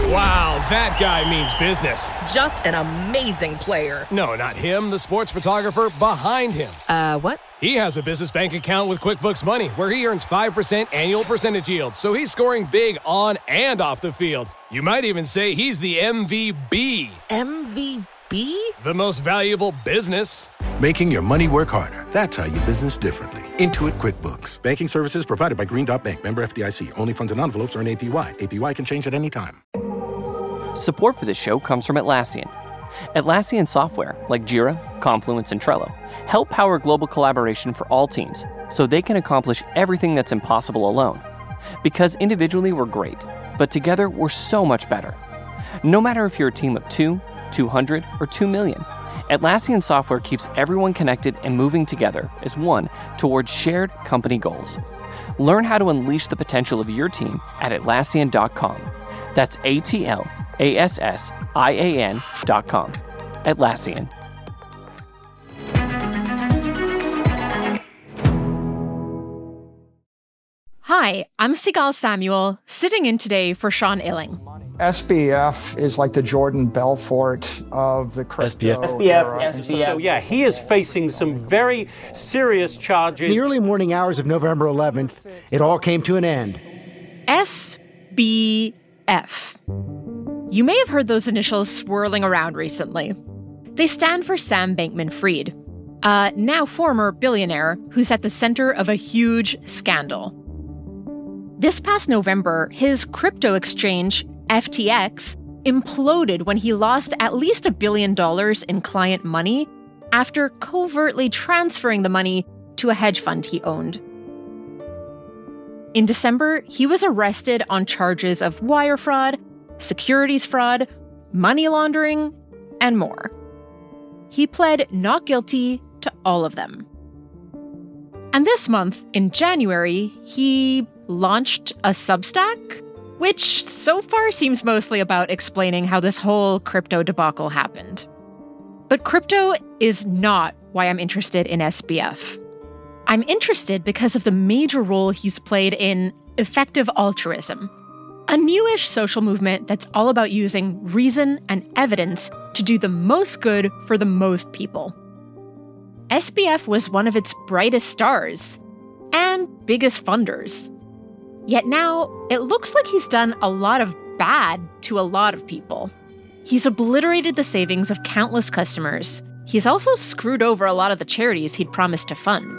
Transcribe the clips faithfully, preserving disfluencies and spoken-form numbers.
Wow, that guy means business. Just an amazing player. No, not him, the sports photographer behind him. Uh, what? He has a business bank account with QuickBooks Money where he earns five percent annual percentage yield, so he's scoring big on and off the field. You might even say he's the M V B. M V B? The most valuable business. Making your money work harder. That's how you business differently. Intuit QuickBooks. Banking services provided by Green Dot Bank. Member F D I C. Only funds and envelopes earn A P Y. A P Y can change at any time. Support for this show comes from Atlassian. Atlassian software, like Jira, Confluence, and Trello, help power global collaboration for all teams so they can accomplish everything that's impossible alone. Because individually we're great, but together we're so much better. No matter if you're a team of two, two hundred, or two million, Atlassian software keeps everyone connected and moving together as one towards shared company goals. Learn how to unleash the potential of your team at Atlassian dot com. That's A T L A S S I A N dot com. Atlassian. Hi, I'm Sigal Samuel, sitting in today for Sean Illing. S B F is like the Jordan Belfort of the crypto S B F. era. S B F. S B F. So yeah, he is facing some very serious charges. In the early morning hours of November eleventh, it all came to an end. S B F. You may have heard those initials swirling around recently. They stand for Sam Bankman-Fried, a now former billionaire who's at the center of a huge scandal. This past November, his crypto exchange, F T X, imploded when he lost at least a billion dollars in client money after covertly transferring the money to a hedge fund he owned. In December, he was arrested on charges of wire fraud, securities fraud, money laundering, and more. He pled not guilty to all of them. And this month, in January, he launched a Substack, which so far seems mostly about explaining how this whole crypto debacle happened. But crypto is not why I'm interested in S B F. I'm interested because of the major role he's played in effective altruism, a newish social movement that's all about using reason and evidence to do the most good for the most people. S B F was one of its brightest stars and biggest funders. Yet now, it looks like he's done a lot of bad to a lot of people. He's obliterated the savings of countless customers. He's also screwed over a lot of the charities he'd promised to fund.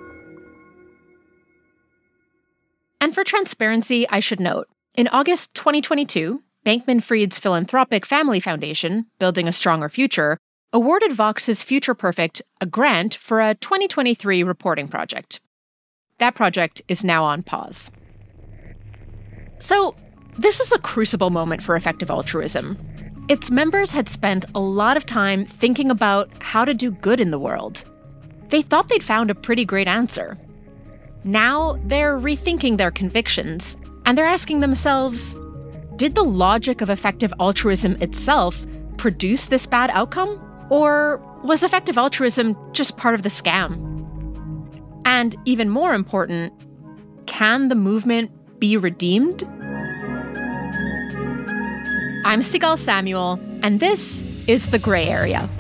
And for transparency, I should note, in August twenty twenty-two, Bankman-Fried's philanthropic family foundation, Building a Stronger Future, awarded Vox's Future Perfect a grant for a twenty twenty-three reporting project. That project is now on pause. So, this is a crucible moment for effective altruism. Its members had spent a lot of time thinking about how to do good in the world. They thought they'd found a pretty great answer. Now, they're rethinking their convictions, and they're asking themselves, did the logic of effective altruism itself produce this bad outcome? Or was effective altruism just part of the scam? And even more important, can the movement be redeemed? I'm Sigal Samuel, and this is The Gray Area.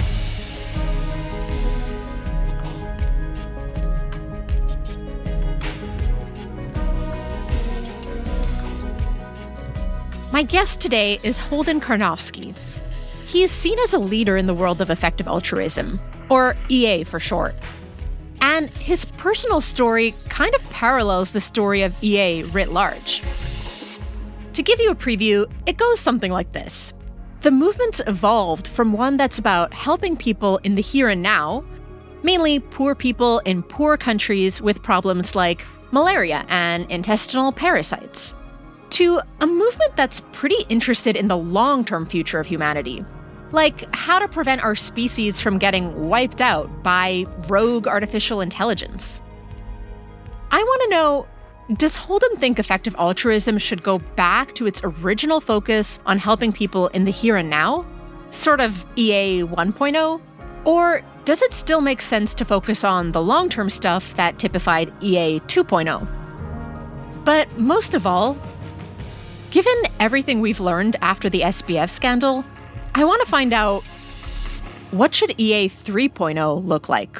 My guest today is Holden Karnofsky. He is seen as a leader in the world of effective altruism, or E A for short. And his personal story kind of parallels the story of E A writ large. To give you a preview, it goes something like this. The movement's evolved from one that's about helping people in the here and now, mainly poor people in poor countries with problems like malaria and intestinal parasites, to a movement that's pretty interested in the long-term future of humanity, like how to prevent our species from getting wiped out by rogue artificial intelligence. I want to know, does Holden think effective altruism should go back to its original focus on helping people in the here and now, sort of E A one point oh? Or does it still make sense to focus on the long-term stuff that typified E A two point oh? But most of all, Given everything we've learned after the S B F scandal, I want to find out, what should E A three point oh look like?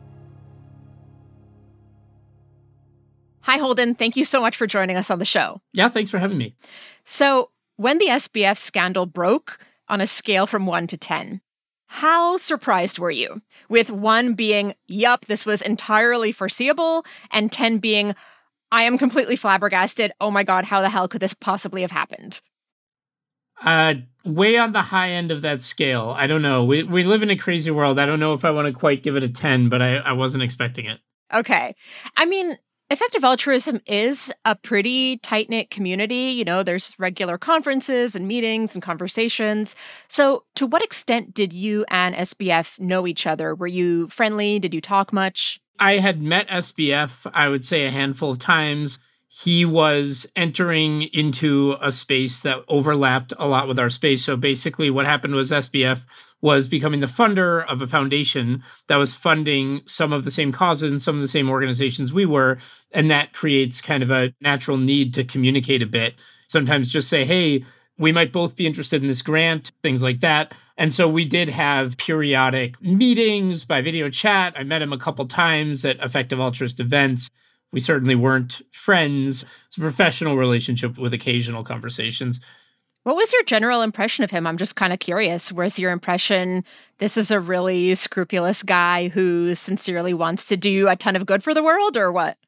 Hi, Holden. Thank you so much for joining us on the show. Yeah, thanks for having me. So, when the S B F scandal broke, on a scale from one to ten, how surprised were you? With one being, yup, this was entirely foreseeable, and ten being, I am completely flabbergasted. Oh my God, how the hell could this possibly have happened? Uh, way on the high end of that scale. I don't know. We we live in a crazy world. I don't know if I want to quite give it a ten, but I, I wasn't expecting it. Okay. I mean, effective altruism is a pretty tight-knit community. You know, there's regular conferences and meetings and conversations. So to what extent did you and S B F know each other? Were you friendly? Did you talk much? I had met S B F, I would say, a handful of times. He was entering into a space that overlapped a lot with our space. So basically what happened was S B F was becoming the funder of a foundation that was funding some of the same causes and some of the same organizations we were. And that creates kind of a natural need to communicate a bit. Sometimes just say, hey, we might both be interested in this grant, things like that. And so we did have periodic meetings by video chat. I met him a couple times at Effective Altruist events. We certainly weren't friends. It's a professional relationship with occasional conversations. What was your general impression of him? I'm just kind of curious. Was your impression, this is a really scrupulous guy who sincerely wants to do a ton of good for the world, or what?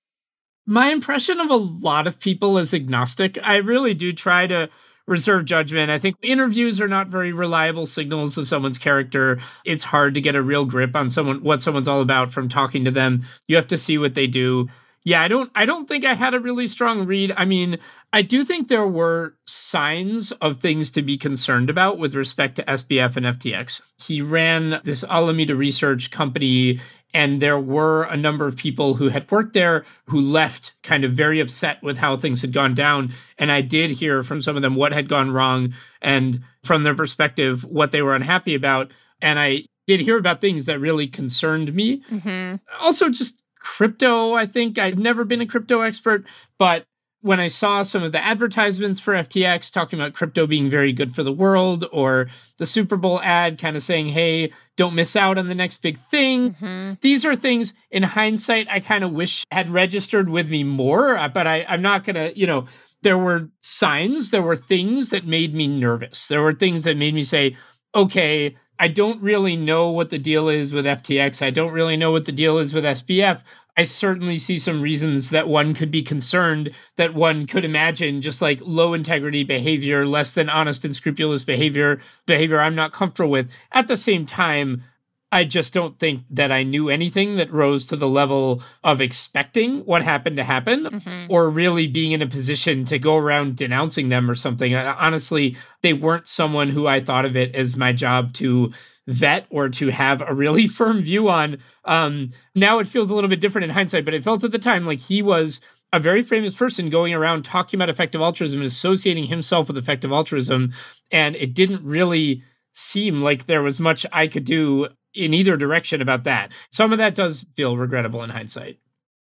My impression of a lot of people is agnostic. I really do try to reserve judgment. I think interviews are not very reliable signals of someone's character. It's hard to get a real grip on someone, what someone's all about from talking to them. You have to see what they do. Yeah, I don't I don't think I had a really strong read. I mean, I do think there were signs of things to be concerned about with respect to S B F and F T X. He ran this Alameda research company, and there were a number of people who had worked there who left kind of very upset with how things had gone down. And I did hear from some of them what had gone wrong and from their perspective, what they were unhappy about. And I did hear about things that really concerned me. Mm-hmm. Also, just crypto, I think. I've never been a crypto expert, but when I saw some of the advertisements for F T X talking about crypto being very good for the world, or the Super Bowl ad kind of saying, hey, don't miss out on the next big thing. Mm-hmm. These are things, in hindsight, I kind of wish had registered with me more, but I, I'm not going to, you know, there were signs, there were things that made me nervous. There were things that made me say, okay, I don't really know what the deal is with F T X. I don't really know what the deal is with S B F. I certainly see some reasons that one could be concerned, that one could imagine just like low integrity behavior, less than honest and scrupulous behavior, behavior I'm not comfortable with. At the same time, I just don't think that I knew anything that rose to the level of expecting what happened to happen, mm-hmm. or really being in a position to go around denouncing them or something. I, honestly, they weren't someone who I thought of it as my job to vet or to have a really firm view on. Um, now it feels a little bit different in hindsight, but it felt at the time like he was a very famous person going around talking about effective altruism and associating himself with effective altruism. And it didn't really seem like there was much I could do in either direction about that. Some of that does feel regrettable in hindsight.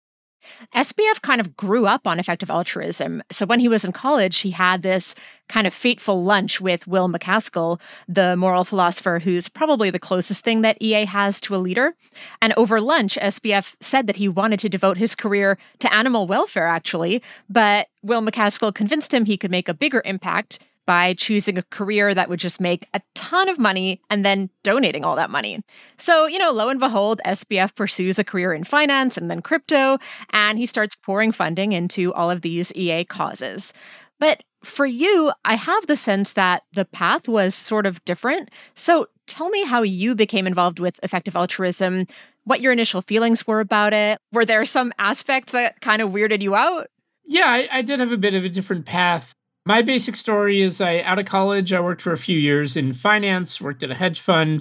S B F kind of grew up on effective altruism. So when he was in college, he had this kind of fateful lunch with Will MacAskill, the moral philosopher who's probably the closest thing that E A has to a leader. And over lunch, S B F said that he wanted to devote his career to animal welfare, actually. But Will MacAskill convinced him he could make a bigger impact by choosing a career that would just make a ton of money and then donating all that money. So, you know, lo and behold, S B F pursues a career in finance and then crypto, and he starts pouring funding into all of these E A causes. But for you, I have the sense that the path was sort of different. So tell me how you became involved with effective altruism, what your initial feelings were about it. Were there some aspects that kind of weirded you out? Yeah, I, I did have a bit of a different path. My basic story is I, out of college, I worked for a few years in finance, worked at a hedge fund,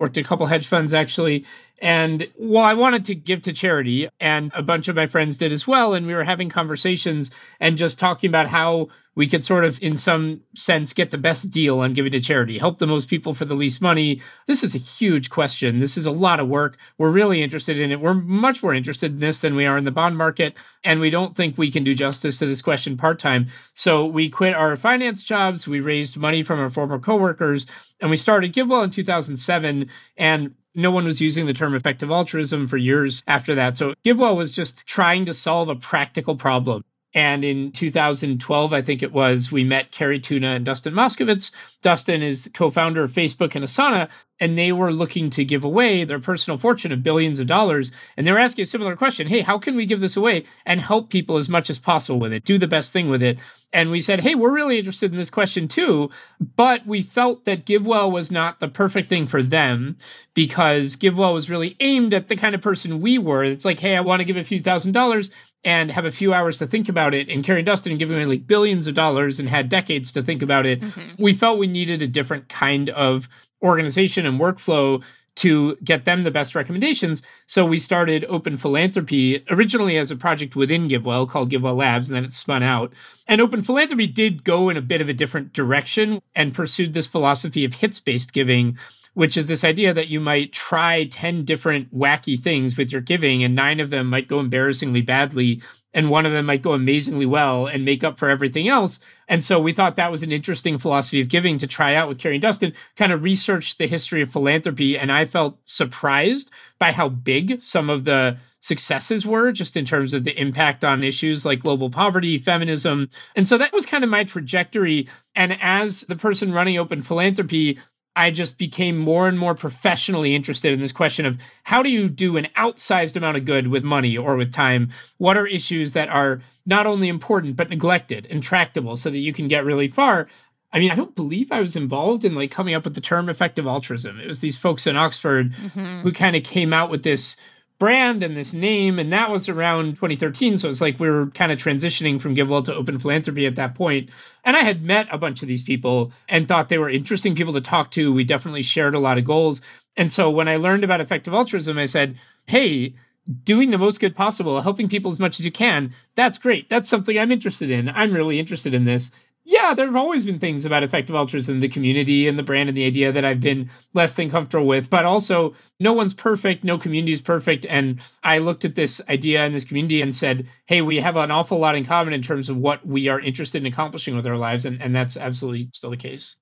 worked at a couple hedge funds actually. And well, I wanted to give to charity, and a bunch of my friends did as well. And we were having conversations and just talking about how we could sort of, in some sense, get the best deal on giving to charity, help the most people for the least money. This is a huge question. This is a lot of work. We're really interested in it. We're much more interested in this than we are in the bond market. And we don't think we can do justice to this question part-time. So we quit our finance jobs. We raised money from our former coworkers, and we started GiveWell in two thousand seven. And no one was using the term effective altruism for years after that. So GiveWell was just trying to solve a practical problem. And in two thousand twelve, I think it was, we met Carrie Tuna and Dustin Moskovitz. Dustin is co-founder of Facebook and Asana, and they were looking to give away their personal fortune of billions of dollars. And they were asking a similar question. Hey, how can we give this away and help people as much as possible with it? Do the best thing with it. And we said, hey, we're really interested in this question too. But we felt that GiveWell was not the perfect thing for them because GiveWell was really aimed at the kind of person we were. It's like, hey, I want to give a few thousand dollars and have a few hours to think about it. And Carrie and Dustin giving away like billions of dollars and had decades to think about it. Mm-hmm. We felt we needed a different kind of organization and workflow to get them the best recommendations. So we started Open Philanthropy originally as a project within GiveWell called GiveWell Labs, and then it spun out. And Open Philanthropy did go in a bit of a different direction and pursued this philosophy of hits-based giving, which is this idea that you might try ten different wacky things with your giving, and nine of them might go embarrassingly badly, and one of them might go amazingly well and make up for everything else. And so we thought that was an interesting philosophy of giving to try out with Carrie and Dustin, kind of researched the history of philanthropy, and I felt surprised by how big some of the successes were, just in terms of the impact on issues like global poverty, feminism. And so that was kind of my trajectory. And as the person running Open Philanthropy, I just became more and more professionally interested in this question of how do you do an outsized amount of good with money or with time? What are issues that are not only important, but neglected and tractable so that you can get really far? I mean, I don't believe I was involved in like coming up with the term effective altruism. It was these folks in Oxford mm-hmm. who kind of came out with this brand and this name, and that was around twenty thirteen. So it's like we were kind of transitioning from GiveWell to Open Philanthropy at that point. And I had met a bunch of these people and thought they were interesting people to talk to. We definitely shared a lot of goals. And so when I learned about effective altruism, I said, hey, doing the most good possible, helping people as much as you can, that's great. That's something I'm interested in. I'm really interested in this. Yeah, there have always been things about effective altruism, the community and the brand and the idea that I've been less than comfortable with, but also no one's perfect, no community is perfect. And I looked at this idea and this community and said, hey, we have an awful lot in common in terms of what we are interested in accomplishing with our lives. And, and that's absolutely still the case.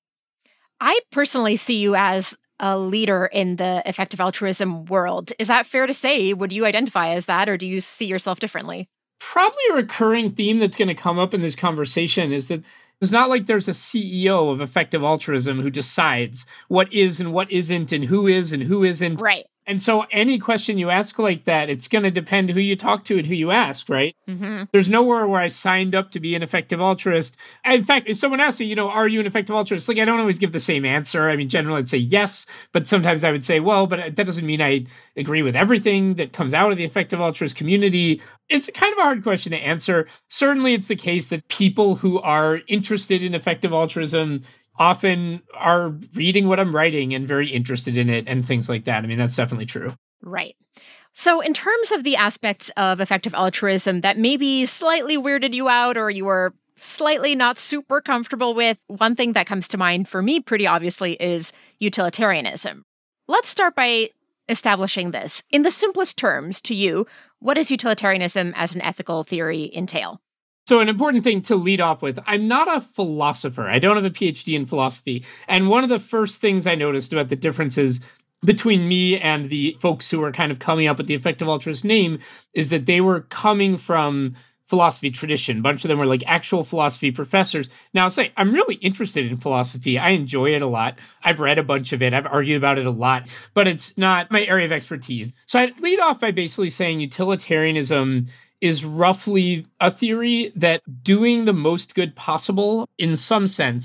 I personally see you as a leader in the effective altruism world. Is that fair to say? Would you identify as that, or do you see yourself differently? Probably a recurring theme that's going to come up in this conversation is that it's not like there's a C E O of effective altruism who decides what is and what isn't and who is and who isn't. Right. And so any question you ask like that, it's going to depend who you talk to and who you ask, right? Mm-hmm. There's nowhere where I signed up to be an effective altruist. In fact, if someone asks me, you know, are you an effective altruist? Like, I don't always give the same answer. I mean, generally I'd say yes, but sometimes I would say, well, but that doesn't mean I agree with everything that comes out of the effective altruist community. It's kind of a hard question to answer. Certainly it's the case that people who are interested in effective altruism often are reading what I'm writing and very interested in it and things like that. I mean, that's definitely true. Right. So in terms of the aspects of effective altruism that maybe slightly weirded you out or you were slightly not super comfortable with, one thing that comes to mind for me pretty obviously is utilitarianism. Let's start by establishing this. In the simplest terms to you, what does utilitarianism as an ethical theory entail? So an important thing to lead off with, I'm not a philosopher. I don't have a P H D in philosophy. And one of the first things I noticed about the differences between me and the folks who were kind of coming up with the effective altruist name is that they were coming from philosophy tradition. A bunch of them were like actual philosophy professors. Now, I'll say I'm really interested in philosophy. I enjoy it a lot. I've read a bunch of it. I've argued about it a lot, but it's not my area of expertise. So I lead off by basically saying utilitarianism is roughly a theory that doing the most good possible in some sense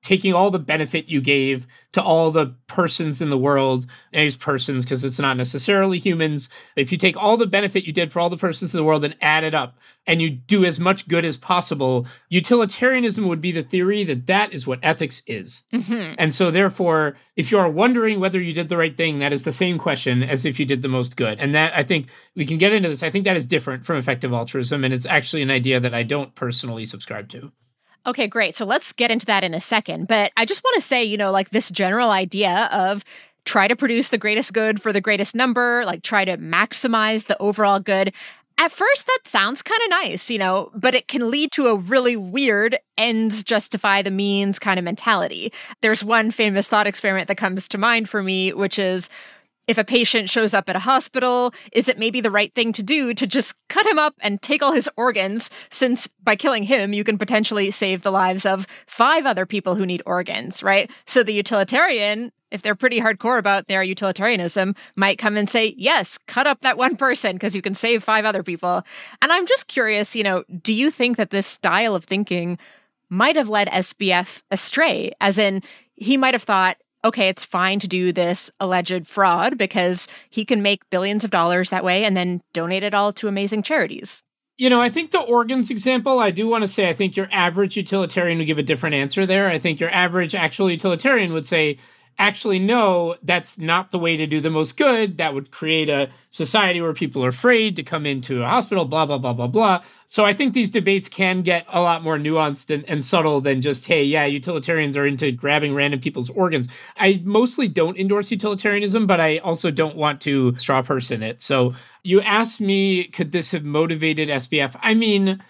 taking all the benefit you gave to all the persons in the world, and use persons because it's not necessarily humans. If you take all the benefit you did for all the persons in the world and add it up, and you do as much good as possible, utilitarianism would be the theory that that is what ethics is. Mm-hmm. And so therefore, if you are wondering whether you did the right thing, that is the same question as if you did the most good. And that, I think, we can get into this. I think that is different from effective altruism, and it's actually an idea that I don't personally subscribe to. Okay, great. So let's get into that in a second. But I just want to say, you know, like this general idea of try to produce the greatest good for the greatest number, like try to maximize the overall good. At first, that sounds kind of nice, you know, but it can lead to a really weird ends justify the means kind of mentality. There's one famous thought experiment that comes to mind for me, which is, if a patient shows up at a hospital, is it maybe the right thing to do to just cut him up and take all his organs, since by killing him, you can potentially save the lives of five other people who need organs, right? So the utilitarian, if they're pretty hardcore about their utilitarianism, might come and say, yes, cut up that one person because you can save five other people. And I'm just curious, you know, do you think that this style of thinking might have led S B F astray? As in, he might have thought, okay, it's fine to do this alleged fraud because he can make billions of dollars that way and then donate it all to amazing charities. You know, I think the organs example, I do want to say, I think your average utilitarian would give a different answer there. I think your average actual utilitarian would say, actually, no, that's not the way to do the most good. That would create a society where people are afraid to come into a hospital, blah, blah, blah, blah, blah. So I think these debates can get a lot more nuanced and, and subtle than just, hey, yeah, utilitarians are into grabbing random people's organs. I mostly don't endorse utilitarianism, but I also don't want to straw person it. So you asked me, could this have motivated S B F? I mean,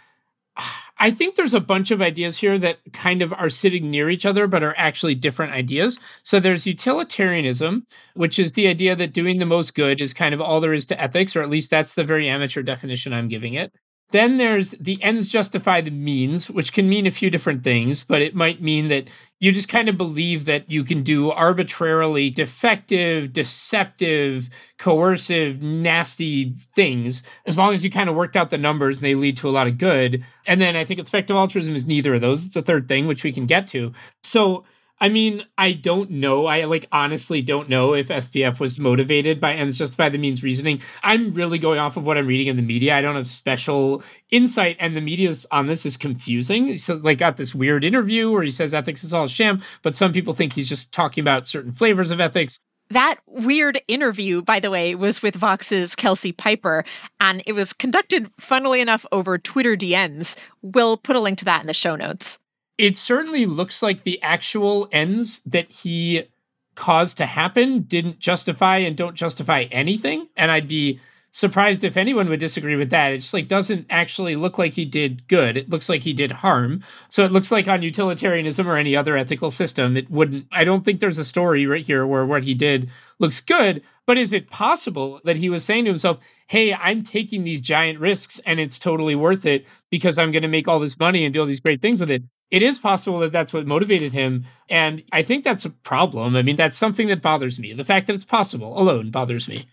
I think there's a bunch of ideas here that kind of are sitting near each other, but are actually different ideas. So there's utilitarianism, which is the idea that doing the most good is kind of all there is to ethics, or at least that's the very amateur definition I'm giving it. Then there's the ends justify the means, which can mean a few different things, but it might mean that you just kind of believe that you can do arbitrarily defective, deceptive, coercive, nasty things, as long as you kind of worked out the numbers and they lead to a lot of good. And then I think effective altruism is neither of those. It's a third thing, which we can get to. So I mean, I don't know. I like honestly don't know if S B F was motivated by ends justify the means reasoning. I'm really going off of what I'm reading in the media. I don't have special insight, and the media's on this is confusing. So like got this weird interview where he says ethics is all a sham, but some people think he's just talking about certain flavors of ethics. That weird interview, by the way, was with Vox's Kelsey Piper, and it was conducted, funnily enough, over Twitter D Ms. We'll put a link to that in the show notes. It certainly looks like the actual ends that he caused to happen didn't justify and don't justify anything. And I'd be surprised if anyone would disagree with that. It just like doesn't actually look like he did good. It looks like he did harm. So it looks like on utilitarianism or any other ethical system, it wouldn't, I don't think there's a story right here where what he did looks good. But is it possible that he was saying to himself, hey, I'm taking these giant risks and it's totally worth it because I'm going to make all this money and do all these great things with it? It is possible that that's what motivated him. And I think that's a problem. I mean, that's something that bothers me. The fact that it's possible alone bothers me.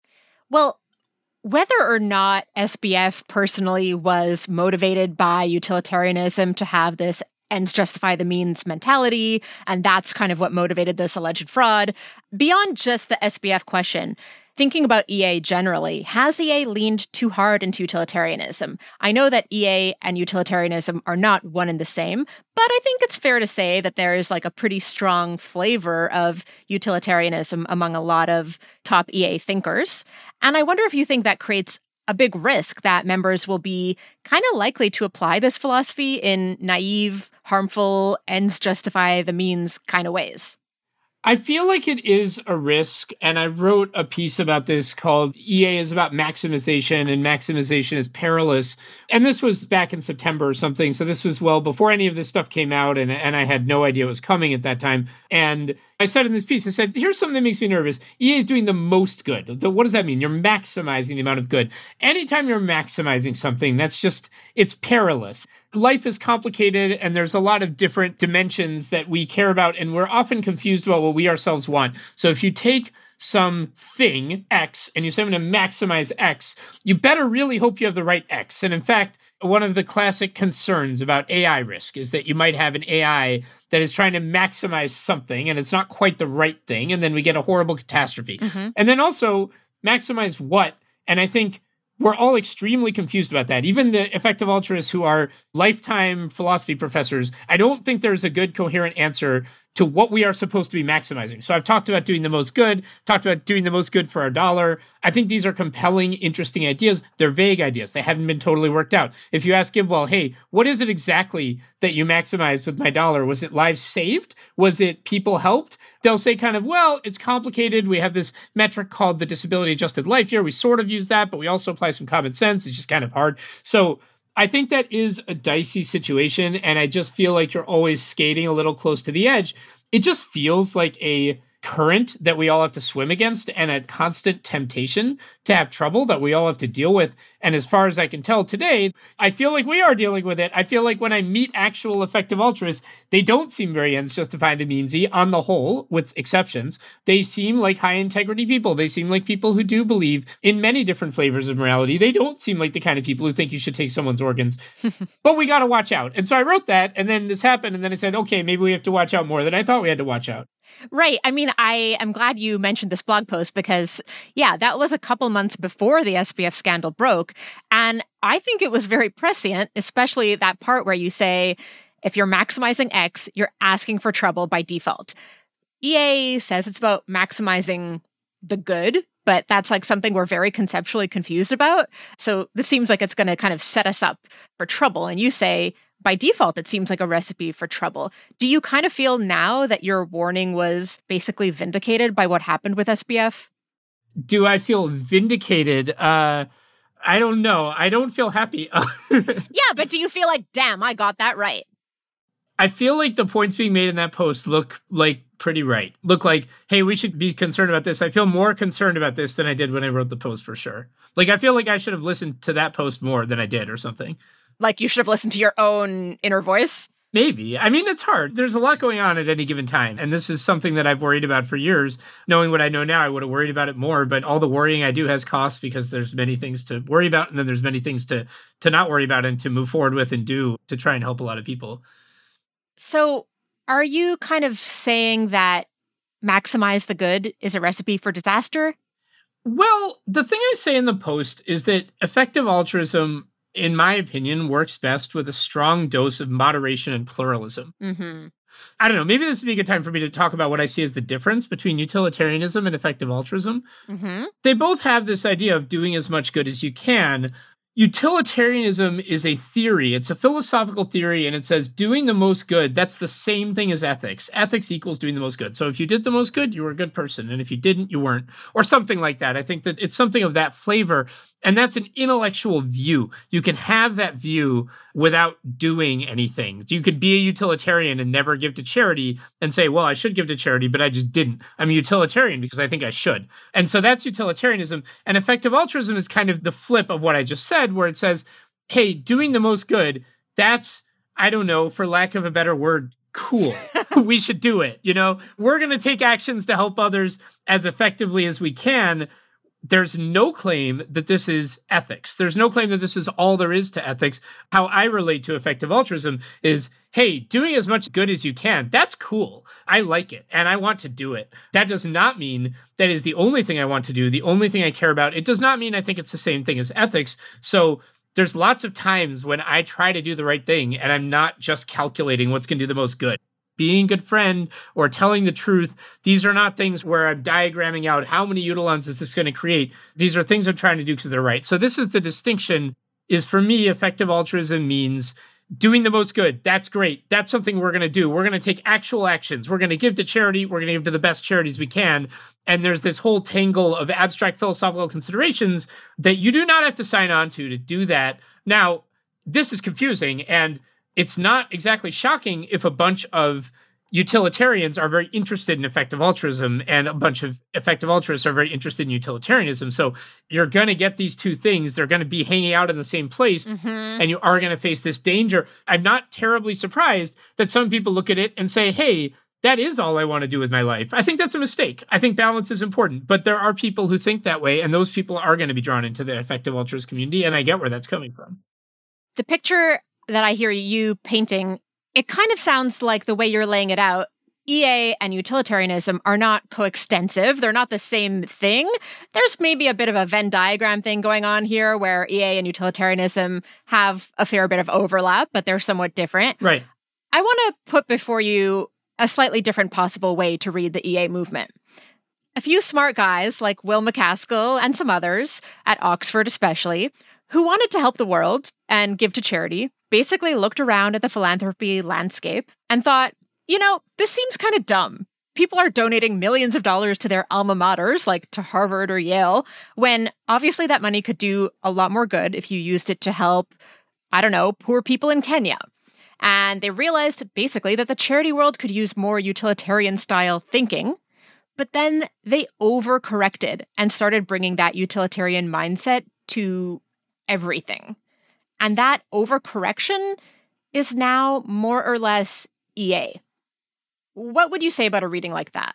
Well, whether or not S B F personally was motivated by utilitarianism to have this ends justify the means mentality, and that's kind of what motivated this alleged fraud, beyond just the S B F question, thinking about E A generally, has E A leaned too hard into utilitarianism? I know that E A and utilitarianism are not one and the same, but I think it's fair to say that there is like a pretty strong flavor of utilitarianism among a lot of top E A thinkers. And I wonder if you think that creates a big risk that members will be kind of likely to apply this philosophy in naive, harmful, ends justify the means kind of ways. I feel like it is a risk, and I wrote a piece about this called E A is about maximization, and maximization is perilous. And this was back in September or something, so this was well before any of this stuff came out, and, and I had no idea it was coming at that time. And I said in this piece, I said, here's something that makes me nervous. E A is doing the most good. What does that mean? You're maximizing the amount of good. Anytime you're maximizing something, that's just, it's perilous. Life is complicated, and there's a lot of different dimensions that we care about, and we're often confused about what we ourselves want. So if you take some thing, X, and you say, I'm going to maximize X, you better really hope you have the right X. And in fact, One of the classic concerns about A I risk is that you might have an A I that is trying to maximize something and it's not quite the right thing. And then we get a horrible catastrophe. Mm-hmm. And then also maximize what? And I think we're all extremely confused about that. Even the effective altruists who are lifetime philosophy professors, I don't think there's a good coherent answer to what we are supposed to be maximizing. So I've talked about doing the most good, talked about doing the most good for our dollar. I think these are compelling, interesting ideas. They're vague ideas. They haven't been totally worked out. If you ask GiveWell, hey, what is it exactly that you maximized with my dollar? Was it lives saved? Was it people helped? They'll say kind of, well, it's complicated. We have this metric called the disability adjusted life year. We sort of use that, but we also apply some common sense. It's just kind of hard. So I think that is a dicey situation, and I just feel like you're always skating a little close to the edge. It just feels like a current that we all have to swim against and a constant temptation to have trouble that we all have to deal with. And as far as I can tell today, I feel like we are dealing with it. I feel like when I meet actual effective altruists, they don't seem very ends justify the meansy on the whole, with exceptions. They seem like high integrity people. They seem like people who do believe in many different flavors of morality. They don't seem like the kind of people who think you should take someone's organs. But we got to watch out. And so I wrote that, and then this happened, and then I said, okay, maybe we have to watch out more than I thought we had to watch out. Right. I mean, I am glad you mentioned this blog post because, yeah, that was a couple months before the S B F scandal broke. And I think it was very prescient, especially that part where you say, if you're maximizing X, you're asking for trouble by default. E A says it's about maximizing the good, but that's like something we're very conceptually confused about. So this seems like it's going to kind of set us up for trouble. And you say, by default, it seems like a recipe for trouble. Do you kind of feel now that your warning was basically vindicated by what happened with S B F? Do I feel vindicated? Uh, I don't know. I don't feel happy. Yeah, but do you feel like, damn, I got that right? I feel like the points being made in that post look like pretty right. Look like, hey, we should be concerned about this. I feel more concerned about this than I did when I wrote the post, for sure. Like, I feel like I should have listened to that post more than I did or something. Like you should have listened to your own inner voice? Maybe. I mean, it's hard. There's a lot going on at any given time. And this is something that I've worried about for years. Knowing what I know now, I would have worried about it more. But all the worrying I do has costs because there's many things to worry about. And then there's many things to, to not worry about and to move forward with and do to try and help a lot of people. So are you kind of saying that maximize the good is a recipe for disaster? Well, the thing I say in the post is that effective altruism, in my opinion, works best with a strong dose of moderation and pluralism. Mm-hmm. I don't know. Maybe this would be a good time for me to talk about what I see as the difference between utilitarianism and effective altruism. Mm-hmm. They both have this idea of doing as much good as you can. Utilitarianism is a theory. It's a philosophical theory, and it says doing the most good, that's the same thing as ethics. Ethics equals doing the most good. So if you did the most good, you were a good person. And if you didn't, you weren't. Or something like that. I think that it's something of that flavor. And that's an intellectual view. You can have that view without doing anything. You could be a utilitarian and never give to charity and say, well, I should give to charity, but I just didn't. I'm a utilitarian because I think I should. And so that's utilitarianism. And effective altruism is kind of the flip of what I just said, where it says, hey, doing the most good, that's, I don't know, for lack of a better word, cool. We should do it. You know, we're going to take actions to help others as effectively as we can. There's no claim that this is ethics. There's no claim that this is all there is to ethics. How I relate to effective altruism is, hey, doing as much good as you can, that's cool. I like it, and I want to do it. That does not mean that is the only thing I want to do, the only thing I care about. It does not mean I think it's the same thing as ethics. So there's lots of times when I try to do the right thing, and I'm not just calculating what's going to do the most good. Being a good friend or telling the truth, these are not things where I'm diagramming out how many utilons is this going to create. These are things I'm trying to do because they're right. So this is the distinction, is for me, effective altruism means doing the most good. That's great. That's something we're going to do. We're going to take actual actions. We're going to give to charity. We're going to give to the best charities we can. And there's this whole tangle of abstract philosophical considerations that you do not have to sign on to to do that. Now, this is confusing, and it's not exactly shocking if a bunch of utilitarians are very interested in effective altruism and a bunch of effective altruists are very interested in utilitarianism. So you're going to get these two things. They're going to be hanging out in the same place, mm-hmm. and you are going to face this danger. I'm not terribly surprised that some people look at it and say, hey, that is all I want to do with my life. I think that's a mistake. I think balance is important, but there are people who think that way, and those people are going to be drawn into the effective altruist community, and I get where that's coming from. The picture that I hear you painting, it kind of sounds like the way you're laying it out. E A and utilitarianism are not coextensive. They're not the same thing. There's maybe a bit of a Venn diagram thing going on here where E A and utilitarianism have a fair bit of overlap, but they're somewhat different. Right. I want to put before you a slightly different possible way to read the E A movement. A few smart guys like Will MacAskill and some others, at Oxford especially, who wanted to help the world and give to charity, basically looked around at the philanthropy landscape and thought, you know, this seems kind of dumb. People are donating millions of dollars to their alma maters, like to Harvard or Yale, when obviously that money could do a lot more good if you used it to help, I don't know, poor people in Kenya. And they realized basically that the charity world could use more utilitarian-style thinking, but then they overcorrected and started bringing that utilitarian mindset to everything. And that overcorrection is now more or less E A. What would you say about a reading like that?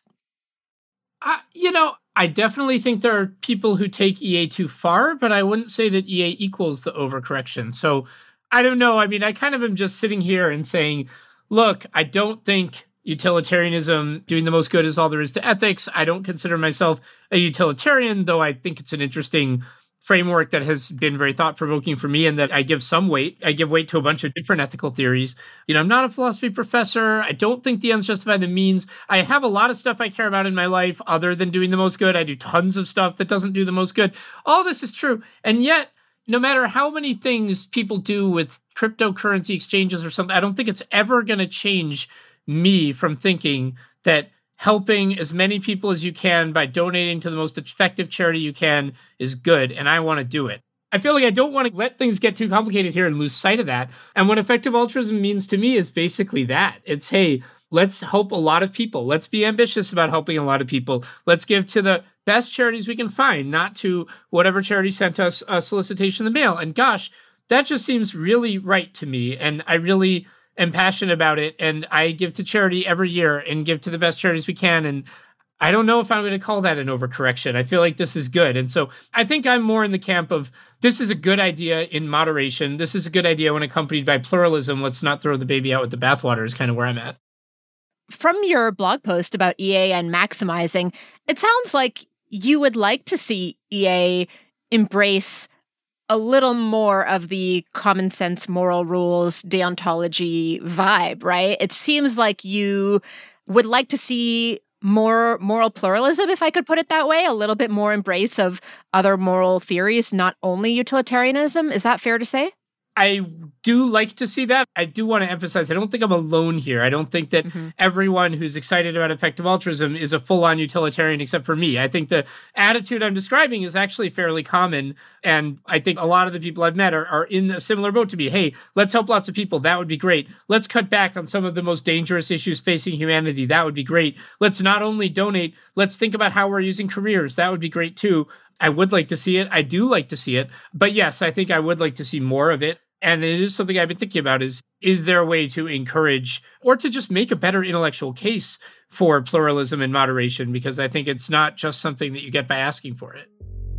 Uh, you know, I definitely think there are people who take E A too far, but I wouldn't say that E A equals the overcorrection. So I don't know. I mean, I kind of am just sitting here and saying, look, I don't think utilitarianism doing the most good is all there is to ethics. I don't consider myself a utilitarian, though I think it's an interesting framework that has been very thought-provoking for me and that I give some weight. I give weight to a bunch of different ethical theories. You know, I'm not a philosophy professor. I don't think the ends justify the means. I have a lot of stuff I care about in my life other than doing the most good. I do tons of stuff that doesn't do the most good. All this is true. And yet, no matter how many things people do with cryptocurrency exchanges or something, I don't think it's ever going to change me from thinking that helping as many people as you can by donating to the most effective charity you can is good, and I want to do it. I feel like I don't want to let things get too complicated here and lose sight of that. And what effective altruism means to me is basically that. It's, hey, let's help a lot of people. Let's be ambitious about helping a lot of people. Let's give to the best charities we can find, not to whatever charity sent us a solicitation in the mail. And gosh, that just seems really right to me. And I really am passionate about it. And I give to charity every year and give to the best charities we can. And I don't know if I'm going to call that an overcorrection. I feel like this is good. And so I think I'm more in the camp of this is a good idea in moderation. This is a good idea when accompanied by pluralism. Let's not throw the baby out with the bathwater is kind of where I'm at. From your blog post about E A and maximizing, it sounds like you would like to see E A embrace a little more of the common sense, moral rules, deontology vibe, right? It seems like you would like to see more moral pluralism, if I could put it that way, a little bit more embrace of other moral theories, not only utilitarianism. Is that fair to say? I do like to see that. I do want to emphasize, I don't think I'm alone here. I don't think that mm-hmm. everyone who's excited about effective altruism is a full-on utilitarian except for me. I think the attitude I'm describing is actually fairly common. And I think a lot of the people I've met are, are in a similar boat to me. Hey, let's help lots of people. That would be great. Let's cut back on some of the most dangerous issues facing humanity. That would be great. Let's not only donate, let's think about how we're using careers. That would be great too. I would like to see it. I do like to see it. But yes, I think I would like to see more of it. And it is something I've been thinking about is, is there a way to encourage or to just make a better intellectual case for pluralism and moderation? Because I think it's not just something that you get by asking for it.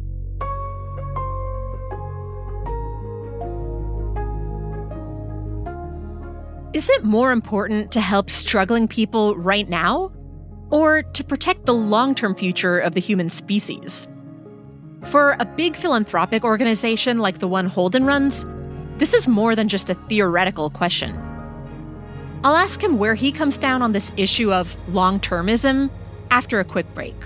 Is it more important to help struggling people right now or to protect the long-term future of the human species? For a big philanthropic organization like the one Holden runs, this is more than just a theoretical question. I'll ask him where he comes down on this issue of long-termism after a quick break.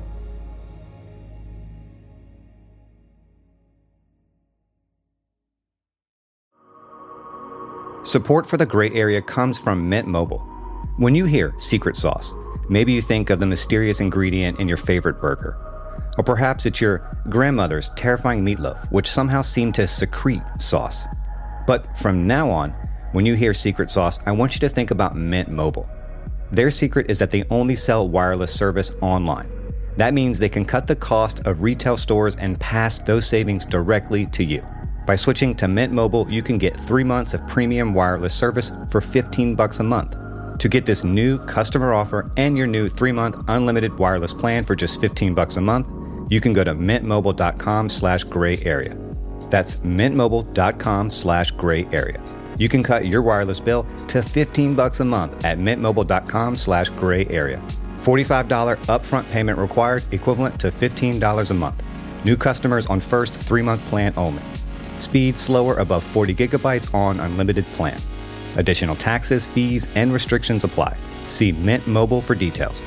Support for the Gray Area comes from Mint Mobile. When you hear secret sauce, maybe you think of the mysterious ingredient in your favorite burger. Or perhaps it's your grandmother's terrifying meatloaf, which somehow seemed to secrete sauce. But from now on, when you hear secret sauce, I want you to think about Mint Mobile. Their secret is that they only sell wireless service online. That means they can cut the cost of retail stores and pass those savings directly to you. By switching to Mint Mobile, you can get three months of premium wireless service for fifteen bucks a month. To get this new customer offer and your new three-month unlimited wireless plan for just fifteen bucks a month, you can go to mintmobile.com slash gray area. That's mintmobile.com slash gray area. You can cut your wireless bill to fifteen bucks a month at mintmobile.com slash gray area. forty-five dollars upfront payment required, equivalent to fifteen dollars a month. New customers on first three-month plan only. Speed slower above forty gigabytes on unlimited plan. Additional taxes, fees, and restrictions apply. See Mint Mobile for details.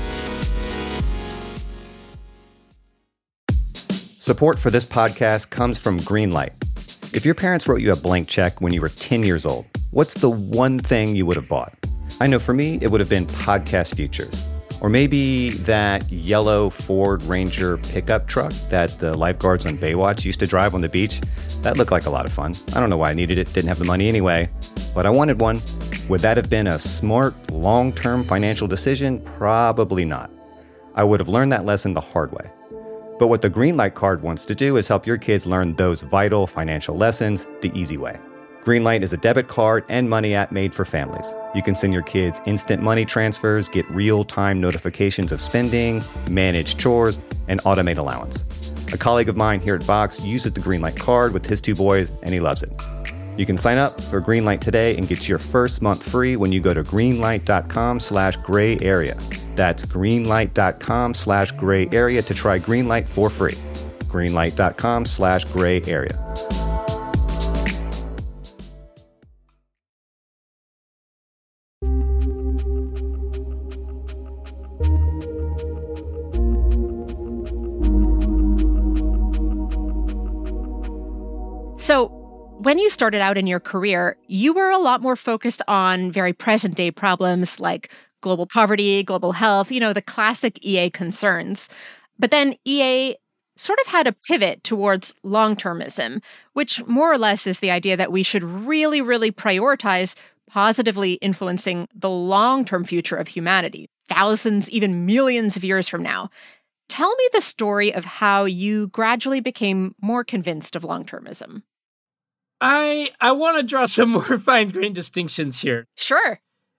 Support for this podcast comes from Greenlight. If your parents wrote you a blank check when you were ten years old, what's the one thing you would have bought? I know for me, it would have been podcast features. Or maybe that yellow Ford Ranger pickup truck that the lifeguards on Baywatch used to drive on the beach. That looked like a lot of fun. I don't know why I needed it, didn't have the money anyway, but I wanted one. Would that have been a smart, long-term financial decision? Probably not. I would have learned that lesson the hard way. But what the Greenlight card wants to do is help your kids learn those vital financial lessons the easy way. Greenlight is a debit card and money app made for families. You can send your kids instant money transfers, get real-time notifications of spending, manage chores, and automate allowance. A colleague of mine here at Vox uses the Greenlight card with his two boys, and he loves it. You can sign up for Greenlight today and get your first month free when you go to greenlight.com slash gray area. That's greenlight.com slash gray area to try Greenlight for free. Greenlight.com slash gray area. So when you started out in your career, you were a lot more focused on very present day problems like global poverty, global health, you know, the classic E A concerns. But then E A sort of had a pivot towards long-termism, which more or less is the idea that we should really, really prioritize positively influencing the long-term future of humanity, thousands, even millions of years from now. Tell me the story of how you gradually became more convinced of long-termism. I I want to draw some more fine-grained distinctions here. Sure.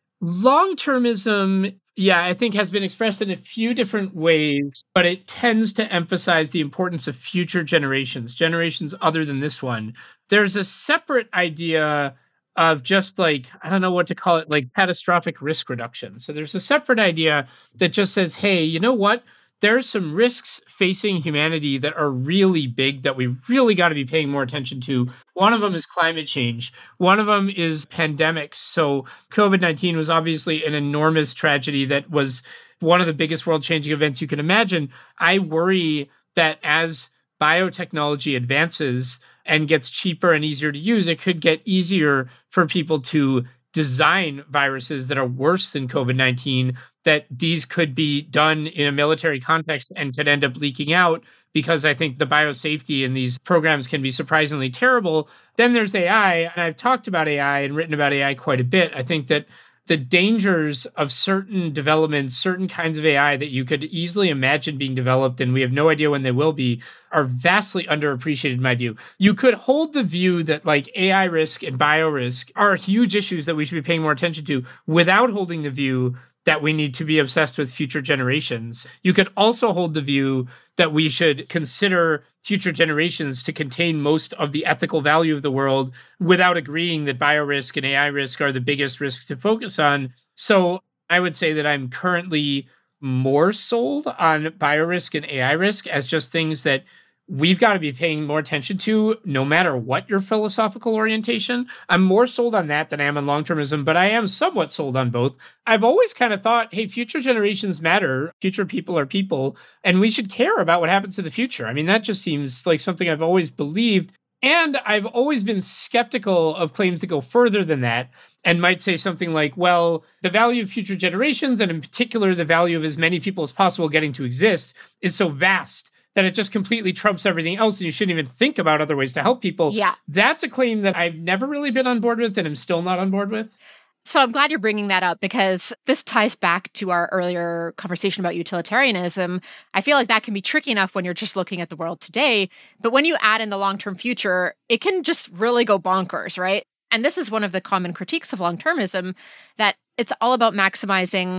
Long-termism, yeah, I think has been expressed in a few different ways, but it tends to emphasize the importance of future generations, generations other than this one. There's a separate idea of just like, I don't know what to call it, like catastrophic risk reduction. So there's a separate idea that just says, hey, you know what? There's some risks facing humanity that are really big that we really got to be paying more attention to. One of them is climate change. One of them is pandemics. So COVID nineteen was obviously an enormous tragedy that was one of the biggest world-changing events you can imagine. I worry that as biotechnology advances and gets cheaper and easier to use, it could get easier for people to design viruses that are worse than COVID nineteen, that these could be done in a military context and could end up leaking out because I think the biosafety in these programs can be surprisingly terrible. Then there's A I, and I've talked about A I and written about A I quite a bit. I think that the dangers of certain developments, certain kinds of A I that you could easily imagine being developed, and we have no idea when they will be, are vastly underappreciated in my view. You could hold the view that like A I risk and bio risk are huge issues that we should be paying more attention to without holding the view that we need to be obsessed with future generations. You could also hold the view that we should consider future generations to contain most of the ethical value of the world without agreeing that biorisk and A I risk are the biggest risks to focus on. So I would say that I'm currently more sold on biorisk and A I risk as just things that we've got to be paying more attention to no matter what your philosophical orientation. I'm more sold on that than I am on long-termism, but I am somewhat sold on both. I've always kind of thought, hey, future generations matter. Future people are people, and we should care about what happens to the future. I mean, that just seems like something I've always believed. And I've always been skeptical of claims that go further than that and might say something like, well, the value of future generations, and in particular, the value of as many people as possible getting to exist, is so vast that it just completely trumps everything else and you shouldn't even think about other ways to help people. Yeah. That's a claim that I've never really been on board with and I'm still not on board with. So I'm glad you're bringing that up because this ties back to our earlier conversation about utilitarianism. I feel like that can be tricky enough when you're just looking at the world today. But when you add in the long-term future, it can just really go bonkers, right? And this is one of the common critiques of long-termism, that it's all about maximizing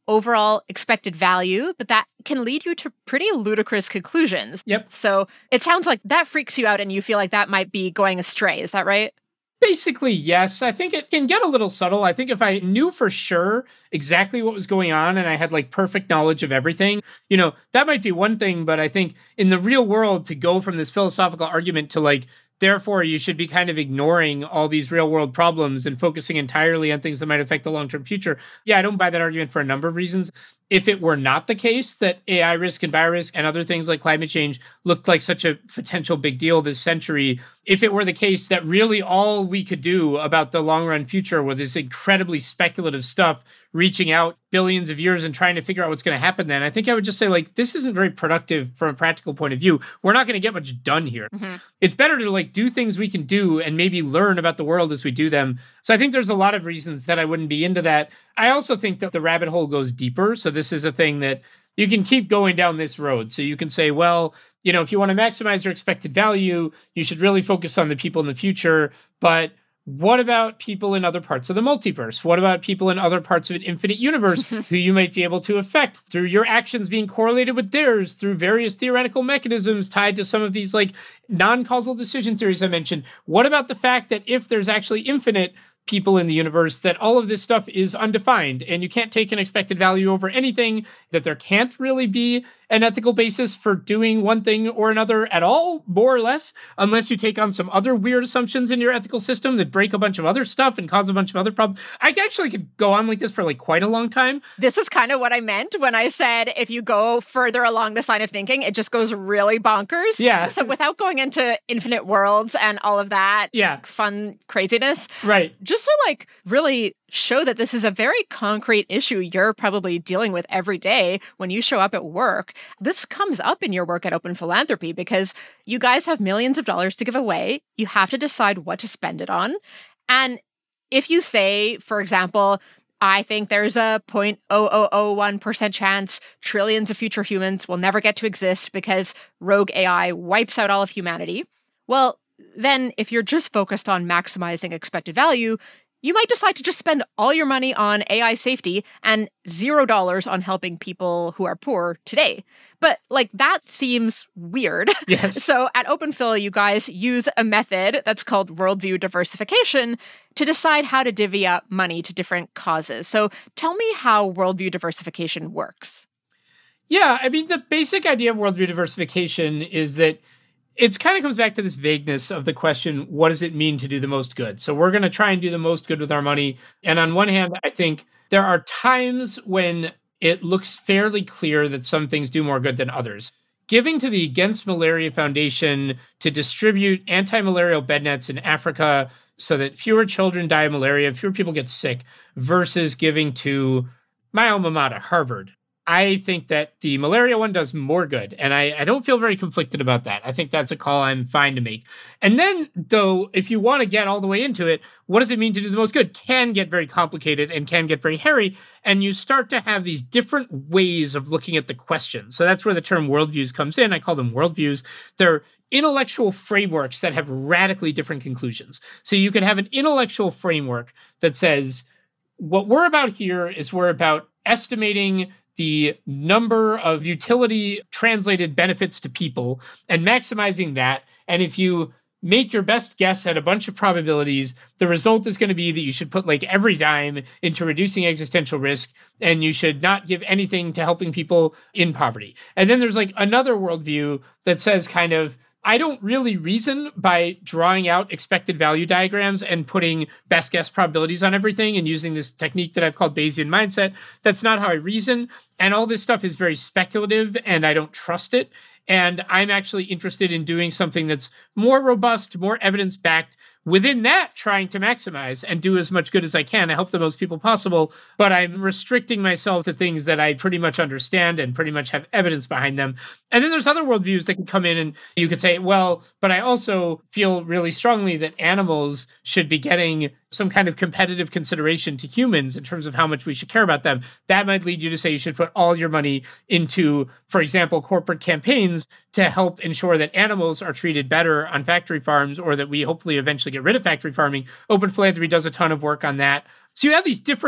overall expected value, but that can lead you to pretty ludicrous conclusions. Yep. So it sounds like that freaks you out and you feel like that might be going astray. Is that right? Basically, yes. I think it can get a little subtle. I think if I knew for sure exactly what was going on and I had like perfect knowledge of everything, you know, that might be one thing. But I think in the real world, to go from this philosophical argument to like, therefore, you should be kind of ignoring all these real world problems and focusing entirely on things that might affect the long-term future. Yeah, I don't buy that argument for a number of reasons. If it were not the case that A I risk and biorisk and other things like climate change looked like such a potential big deal this century, if it were the case that really all we could do about the long-run future was this incredibly speculative stuff, reaching out billions of years and trying to figure out what's going to happen then, I think I would just say, like, this isn't very productive from a practical point of view. We're not going to get much done here. Mm-hmm. It's better to, like, do things we can do and maybe learn about the world as we do them. So I think there's a lot of reasons that I wouldn't be into that. I also think that the rabbit hole goes deeper. So this is a thing that you can keep going down this road. So you can say, well, you know, if you want to maximize your expected value, you should really focus on the people in the future. But what about people in other parts of the multiverse? What about people in other parts of an infinite universe who you might be able to affect through your actions being correlated with theirs, through various theoretical mechanisms tied to some of these like non-causal decision theories I mentioned? What about the fact that if there's actually infinite people in the universe, that all of this stuff is undefined and you can't take an expected value over anything, that there can't really be an ethical basis for doing one thing or another at all, more or less, unless you take on some other weird assumptions in your ethical system that break a bunch of other stuff and cause a bunch of other problems. I actually could go on like this for like quite a long time. This is kind of what I meant when I said if you go further along this line of thinking, it just goes really bonkers. Yeah. So without going into infinite worlds and all of that yeah. fun craziness, right? Just to like really show that this is a very concrete issue you're probably dealing with every day when you show up at work. This comes up in your work at Open Philanthropy because you guys have millions of dollars to give away. You have to decide what to spend it on. And if you say, for example, I think there's a zero point zero zero zero one percent chance trillions of future humans will never get to exist because rogue A I wipes out all of humanity. Well, then if you're just focused on maximizing expected value, you might decide to just spend all your money on A I safety and zero dollars on helping people who are poor today. But like that seems weird. Yes. So at OpenPhil, you guys use a method that's called worldview diversification to decide how to divvy up money to different causes. So tell me how worldview diversification works. Yeah, I mean, the basic idea of worldview diversification is that it kind of comes back to this vagueness of the question, what does it mean to do the most good? So we're going to try and do the most good with our money. And on one hand, I think there are times when it looks fairly clear that some things do more good than others. Giving to the Against Malaria Foundation to distribute anti-malarial bed nets in Africa so that fewer children die of malaria, fewer people get sick, versus giving to my alma mater, Harvard. I think that the malaria one does more good, and I, I don't feel very conflicted about that. I think that's a call I'm fine to make. And then, though, if you want to get all the way into it, what does it mean to do the most good? Can get very complicated and can get very hairy, and you start to have these different ways of looking at the question. So that's where the term worldviews comes in. I call them worldviews. They're intellectual frameworks that have radically different conclusions. So you could have an intellectual framework that says, what we're about here is we're about estimating the number of utility translated benefits to people and maximizing that. And if you make your best guess at a bunch of probabilities, the result is going to be that you should put like every dime into reducing existential risk and you should not give anything to helping people in poverty. And then there's like another worldview that says kind of, I don't really reason by drawing out expected value diagrams and putting best guess probabilities on everything and using this technique that I've called Bayesian mindset. That's not how I reason. And all this stuff is very speculative and I don't trust it. And I'm actually interested in doing something that's more robust, more evidence-backed, within that trying to maximize and do as much good as I can to help the most people possible. But I'm restricting myself to things that I pretty much understand and pretty much have evidence behind them. And then there's other worldviews that can come in and you could say, well, but I also feel really strongly that animals should be getting some kind of competitive consideration to humans in terms of how much we should care about them. That might lead you to say you should put all your money into, for example, corporate campaigns to help ensure that animals are treated better on factory farms or that we hopefully eventually get rid of factory farming. Open Philanthropy does a ton of work on that. So you have these different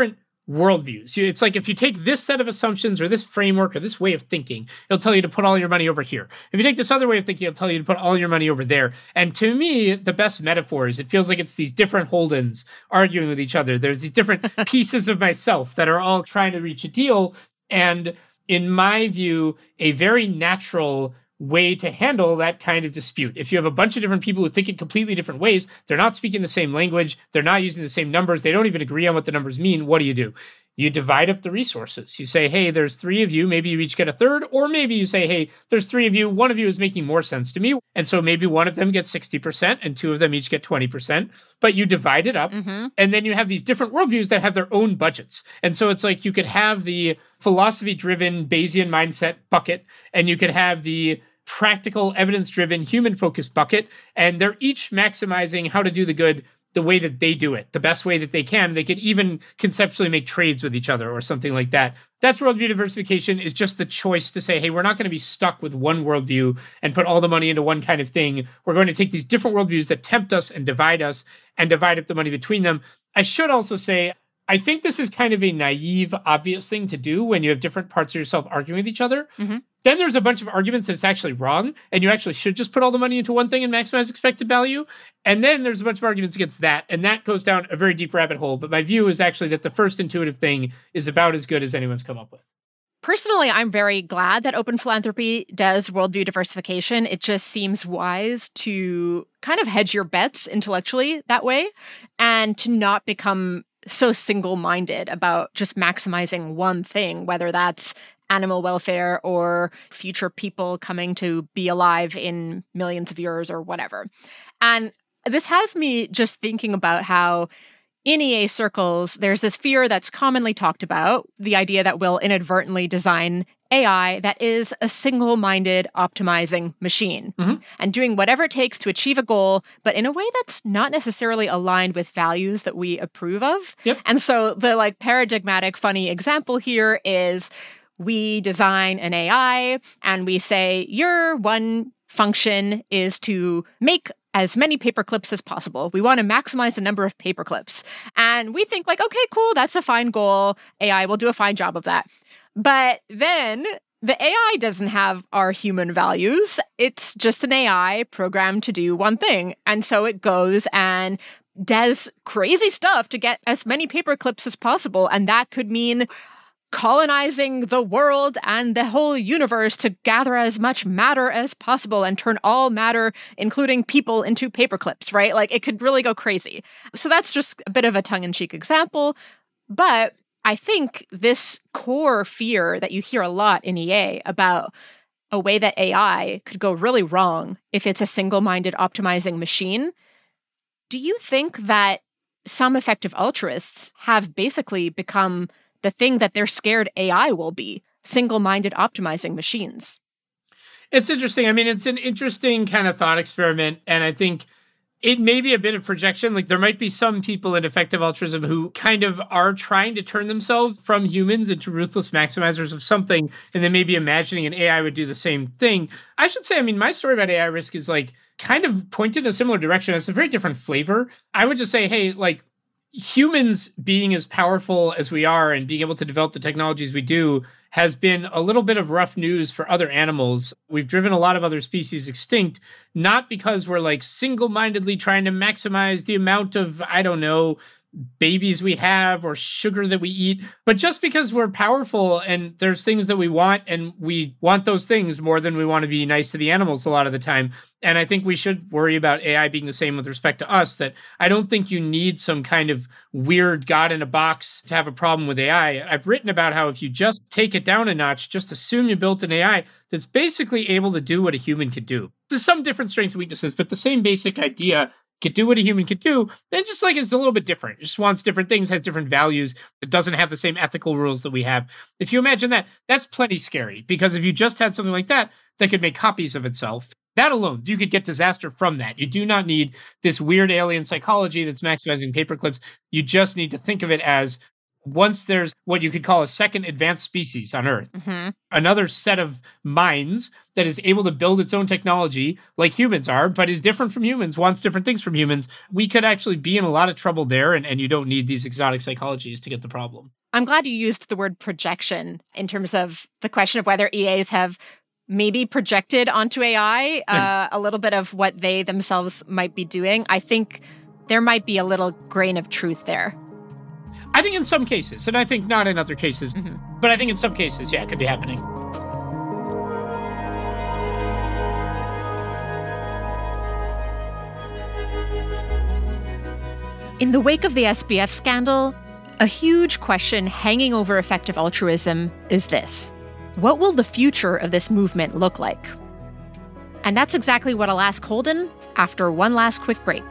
worldviews. It's like if you take this set of assumptions or this framework or this way of thinking, it'll tell you to put all your money over here. If you take this other way of thinking, it'll tell you to put all your money over there. And to me, the best metaphor is it feels like it's these different Holdens arguing with each other. There's these different pieces of myself that are all trying to reach a deal. And in my view, a very natural way to handle that kind of dispute. If you have a bunch of different people who think in completely different ways, they're not speaking the same language, they're not using the same numbers, they don't even agree on what the numbers mean, what do you do? You divide up the resources. You say, hey, there's three of you, maybe you each get a third, or maybe you say, hey, there's three of you, one of you is making more sense to me, and so maybe one of them gets sixty percent and two of them each get twenty percent, but you divide it up, mm-hmm. and then you have these different worldviews that have their own budgets. And so it's like you could have the philosophy-driven Bayesian mindset bucket, and you could have the practical, evidence-driven, human-focused bucket, and they're each maximizing how to do the good the way that they do it, the best way that they can. They could even conceptually make trades with each other or something like that. That's worldview diversification, is just the choice to say, hey, we're not going to be stuck with one worldview and put all the money into one kind of thing. We're going to take these different worldviews that tempt us and divide us and divide up the money between them. I should also say, I think this is kind of a naive, obvious thing to do when you have different parts of yourself arguing with each other. Mm-hmm. Then there's a bunch of arguments that it's actually wrong, and you actually should just put all the money into one thing and maximize expected value. And then there's a bunch of arguments against that, and that goes down a very deep rabbit hole. But my view is actually that the first intuitive thing is about as good as anyone's come up with. Personally, I'm very glad that open philanthropy does worldview diversification. It just seems wise to kind of hedge your bets intellectually that way and to not become so single-minded about just maximizing one thing, whether that's animal welfare or future people coming to be alive in millions of years or whatever. And this has me just thinking about how in E A circles, there's this fear that's commonly talked about, the idea that we'll inadvertently design A I that is a single-minded optimizing machine mm-hmm. and doing whatever it takes to achieve a goal, but in a way that's not necessarily aligned with values that we approve of. Yep. And so the like paradigmatic funny example here is we design an A I and we say, your one function is to make as many paper clips as possible. We want to maximize the number of paper clips. And we think like, okay, cool, that's a fine goal. A I will do a fine job of that. But then the A I doesn't have our human values. It's just an A I programmed to do one thing. And so it goes and does crazy stuff to get as many paper clips as possible. And that could mean colonizing the world and the whole universe to gather as much matter as possible and turn all matter, including people, into paper clips, right? Like it could really go crazy. So that's just a bit of a tongue-in-cheek example. But I think this core fear that you hear a lot in E A about a way that A I could go really wrong if it's a single-minded optimizing machine, do you think that some effective altruists have basically become the thing that they're scared A I will be, single-minded optimizing machines? It's interesting. I mean, it's an interesting kind of thought experiment. And I think it may be a bit of projection. Like there might be some people in effective altruism who kind of are trying to turn themselves from humans into ruthless maximizers of something. And then maybe imagining an A I would do the same thing. I should say, I mean, my story about A I risk is like kind of pointed in a similar direction. It's a very different flavor. I would just say, hey, like, humans being as powerful as we are and being able to develop the technologies we do has been a little bit of rough news for other animals. We've driven a lot of other species extinct, not because we're like single-mindedly trying to maximize the amount of, I don't know, babies we have or sugar that we eat, but just because we're powerful and there's things that we want and we want those things more than we want to be nice to the animals a lot of the time. And I think we should worry about A I being the same with respect to us, that I don't think you need some kind of weird God in a box to have a problem with A I. I've written about how if you just take it down a notch, just assume you built an A I that's basically able to do what a human could do. There's some different strengths and weaknesses, but the same basic idea could do what a human could do, then just like it's a little bit different. It just wants different things, has different values. It doesn't have the same ethical rules that we have. If you imagine that, that's plenty scary, because if you just had something like that, that could make copies of itself, that alone, you could get disaster from that. You do not need this weird alien psychology that's maximizing paper clips. You just need to think of it as once there's what you could call a second advanced species on Earth, mm-hmm. another set of minds that is able to build its own technology like humans are, but is different from humans, wants different things from humans, we could actually be in a lot of trouble there, and, and you don't need these exotic psychologies to get the problem. I'm glad you used the word projection in terms of the question of whether E As have maybe projected onto A I uh, a little bit of what they themselves might be doing. I think there might be a little grain of truth there. I think in some cases, and I think not in other cases, mm-hmm. but I think in some cases, yeah, it could be happening. In the wake of the S B F scandal, a huge question hanging over effective altruism is this: what will the future of this movement look like? And that's exactly what I'll ask Holden after one last quick break.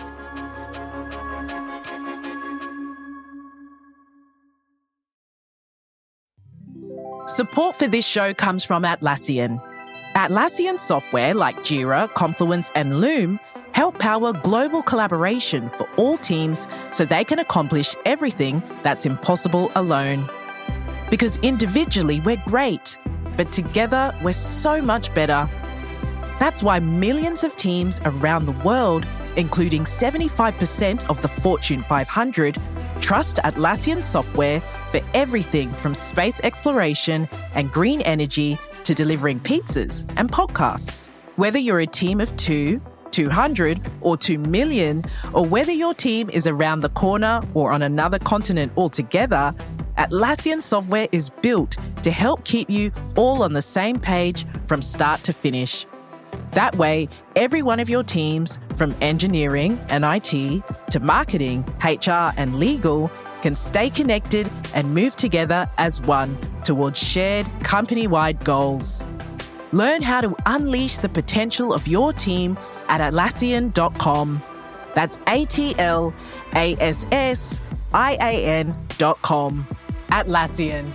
Support for this show comes from Atlassian. Atlassian software like Jira, Confluence, and Loom help power global collaboration for all teams so they can accomplish everything that's impossible alone. Because individually we're great, but together we're so much better. That's why millions of teams around the world, including seventy-five percent of the Fortune five hundred, trust Atlassian software for everything from space exploration and green energy to delivering pizzas and podcasts. Whether you're a team of two, two hundred, or two million, or whether your team is around the corner or on another continent altogether, Atlassian software is built to help keep you all on the same page from start to finish. That way, every one of your teams, from engineering and I T to marketing, H R, and legal, can stay connected and move together as one towards shared company-wide goals. Learn how to unleash the potential of your team at Atlassian dot com. That's A T L A S S I A N dot com. Atlassian.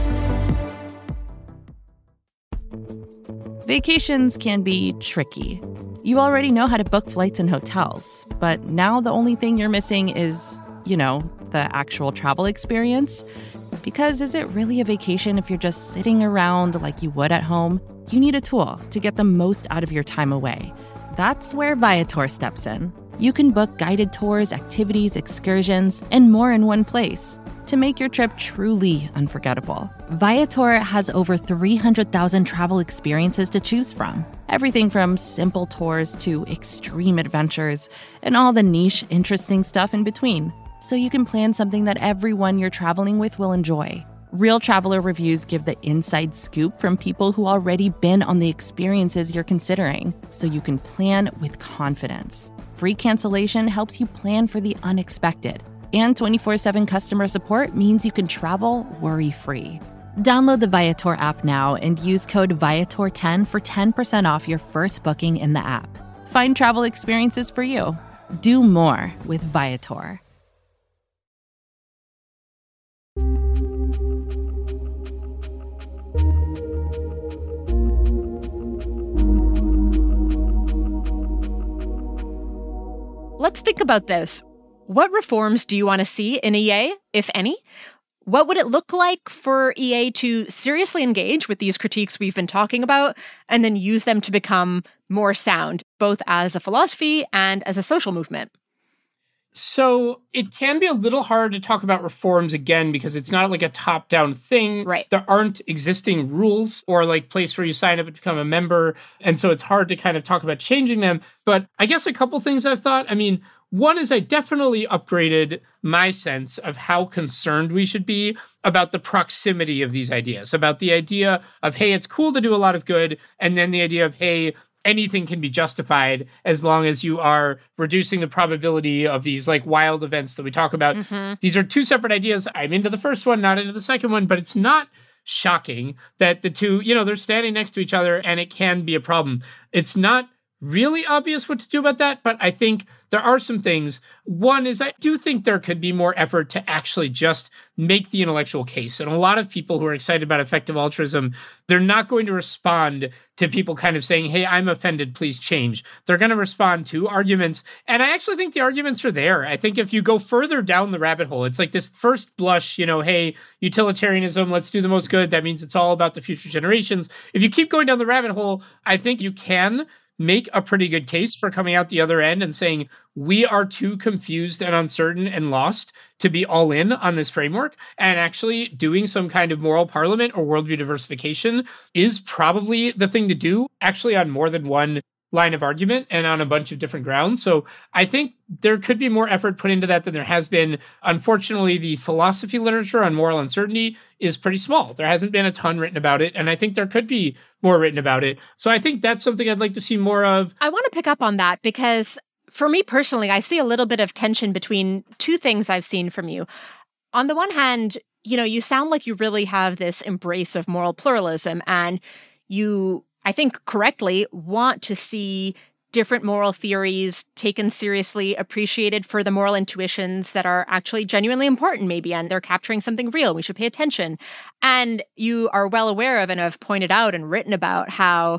Vacations can be tricky. You already know how to book flights and hotels, but now the only thing you're missing is, you know, the actual travel experience. Because is it really a vacation if you're just sitting around like you would at home? You need a tool to get the most out of your time away. That's where Viator steps in. You can book guided tours, activities, excursions, and more in one place to make your trip truly unforgettable. Viator has over three hundred thousand travel experiences to choose from. Everything from simple tours to extreme adventures and all the niche, interesting stuff in between. So you can plan something that everyone you're traveling with will enjoy. Real traveler reviews give the inside scoop from people who already been on the experiences you're considering, so you can plan with confidence. Free cancellation helps you plan for the unexpected. And twenty-four seven customer support means you can travel worry-free. Download the Viator app now and use code Viator ten for ten percent off your first booking in the app. Find travel experiences for you. Do more with Viator. Let's think about this. What reforms do you want to see in E A, if any? What would it look like for E A to seriously engage with these critiques we've been talking about and then use them to become more sound, both as a philosophy and as a social movement? So it can be a little hard to talk about reforms again because it's not like a top-down thing. Right. There aren't existing rules or like place where you sign up and become a member. And so it's hard to kind of talk about changing them. But I guess a couple things I've thought. I mean, one is I definitely upgraded my sense of how concerned we should be about the proximity of these ideas, about the idea of, hey, it's cool to do a lot of good, and then the idea of, hey, anything can be justified as long as you are reducing the probability of these like wild events that we talk about. Mm-hmm. These are two separate ideas. I'm into the first one, not into the second one, but it's not shocking that the two, you know, they're standing next to each other and it can be a problem. It's not really obvious what to do about that, but I think there are some things. One is I do think there could be more effort to actually just make the intellectual case. And a lot of people who are excited about effective altruism, they're not going to respond to people kind of saying, hey, I'm offended, please change. They're going to respond to arguments. And I actually think the arguments are there. I think if you go further down the rabbit hole, it's like this first blush, you know, hey, utilitarianism, let's do the most good. That means it's all about the future generations. If you keep going down the rabbit hole, I think you can make a pretty good case for coming out the other end and saying, we are too confused and uncertain and lost to be all in on this framework. And actually doing some kind of moral parliament or worldview diversification is probably the thing to do, actually on more than one line of argument and on a bunch of different grounds. So I think there could be more effort put into that than there has been. Unfortunately, the philosophy literature on moral uncertainty is pretty small. There hasn't been a ton written about it, and I think there could be more written about it. So I think that's something I'd like to see more of. I want to pick up on that because for me personally, I see a little bit of tension between two things I've seen from you. On the one hand, you know, you sound like you really have this embrace of moral pluralism, and you, I think correctly, want to see different moral theories taken seriously, appreciated for the moral intuitions that are actually genuinely important, maybe, and they're capturing something real. We should pay attention. And you are well aware of and have pointed out and written about how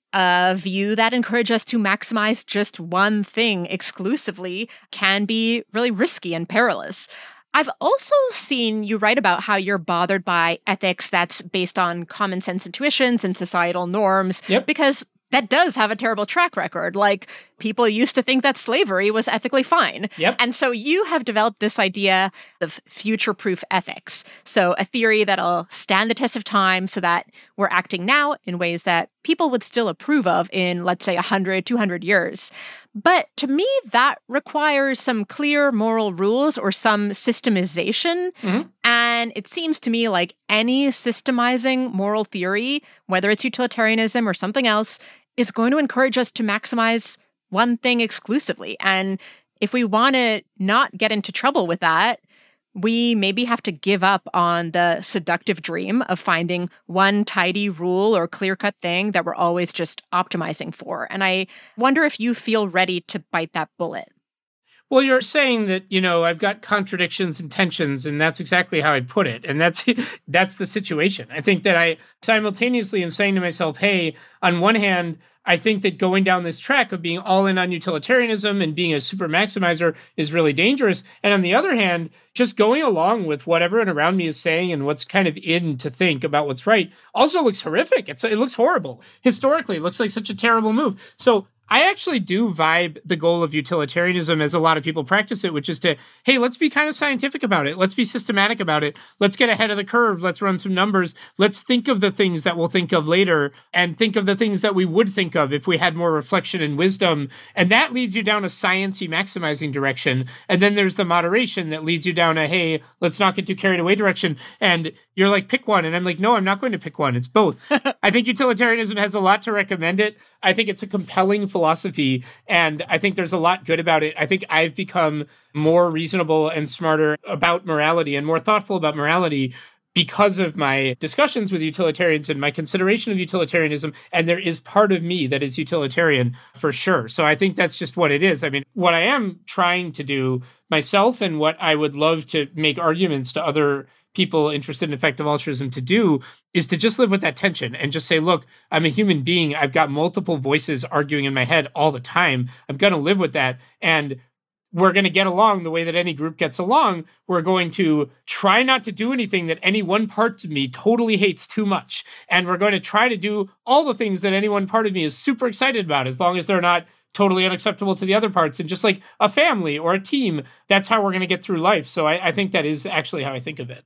a view that encourages us to maximize just one thing exclusively can be really risky and perilous. I've also seen you write about how you're bothered by ethics that's based on common sense intuitions and societal norms, yep. because that does have a terrible track record. Like, people used to think that slavery was ethically fine. Yep. And so you have developed this idea of future-proof ethics. So a theory that'll stand the test of time so that we're acting now in ways that people would still approve of in, let's say, one hundred, two hundred years. But to me, that requires some clear moral rules or some systemization. Mm-hmm. And it seems to me like any systemizing moral theory, whether it's utilitarianism or something else, is going to encourage us to maximize one thing exclusively. And if we want to not get into trouble with that, we maybe have to give up on the seductive dream of finding one tidy rule or clear-cut thing that we're always just optimizing for. And I wonder if you feel ready to bite that bullet. Well, you're saying that, you know, I've got contradictions and tensions, and that's exactly how I'd put it. And that's that's the situation. I think that I simultaneously am saying to myself, hey, on one hand, I think that going down this track of being all in on utilitarianism and being a super maximizer is really dangerous. And on the other hand, just going along with what everyone around me is saying and what's kind of in to think about what's right also looks horrific. It's, it looks horrible. Historically, it looks like such a terrible move. So I actually do vibe the goal of utilitarianism as a lot of people practice it, which is to, hey, let's be kind of scientific about it. Let's be systematic about it. Let's get ahead of the curve. Let's run some numbers. Let's think of the things that we'll think of later and think of the things that we would think of if we had more reflection and wisdom. And that leads you down a science-y maximizing direction. And then there's the moderation that leads you down a, hey, let's not get too carried away direction. And you're like, pick one. And I'm like, no, I'm not going to pick one. It's both. I think utilitarianism has a lot to recommend it. I think it's a compelling philosophy, and I think there's a lot good about it. I think I've become more reasonable and smarter about morality and more thoughtful about morality because of my discussions with utilitarians and my consideration of utilitarianism. And there is part of me that is utilitarian for sure. So I think that's just what it is. I mean, what I am trying to do myself and what I would love to make arguments to other people interested in effective altruism to do is to just live with that tension and just say, look, I'm a human being. I've got multiple voices arguing in my head all the time. I'm going to live with that. And we're going to get along the way that any group gets along. We're going to try not to do anything that any one part of me totally hates too much. And we're going to try to do all the things that any one part of me is super excited about, as long as they're not totally unacceptable to the other parts. And just like a family or a team, that's how we're going to get through life. So I, I think that is actually how I think of it.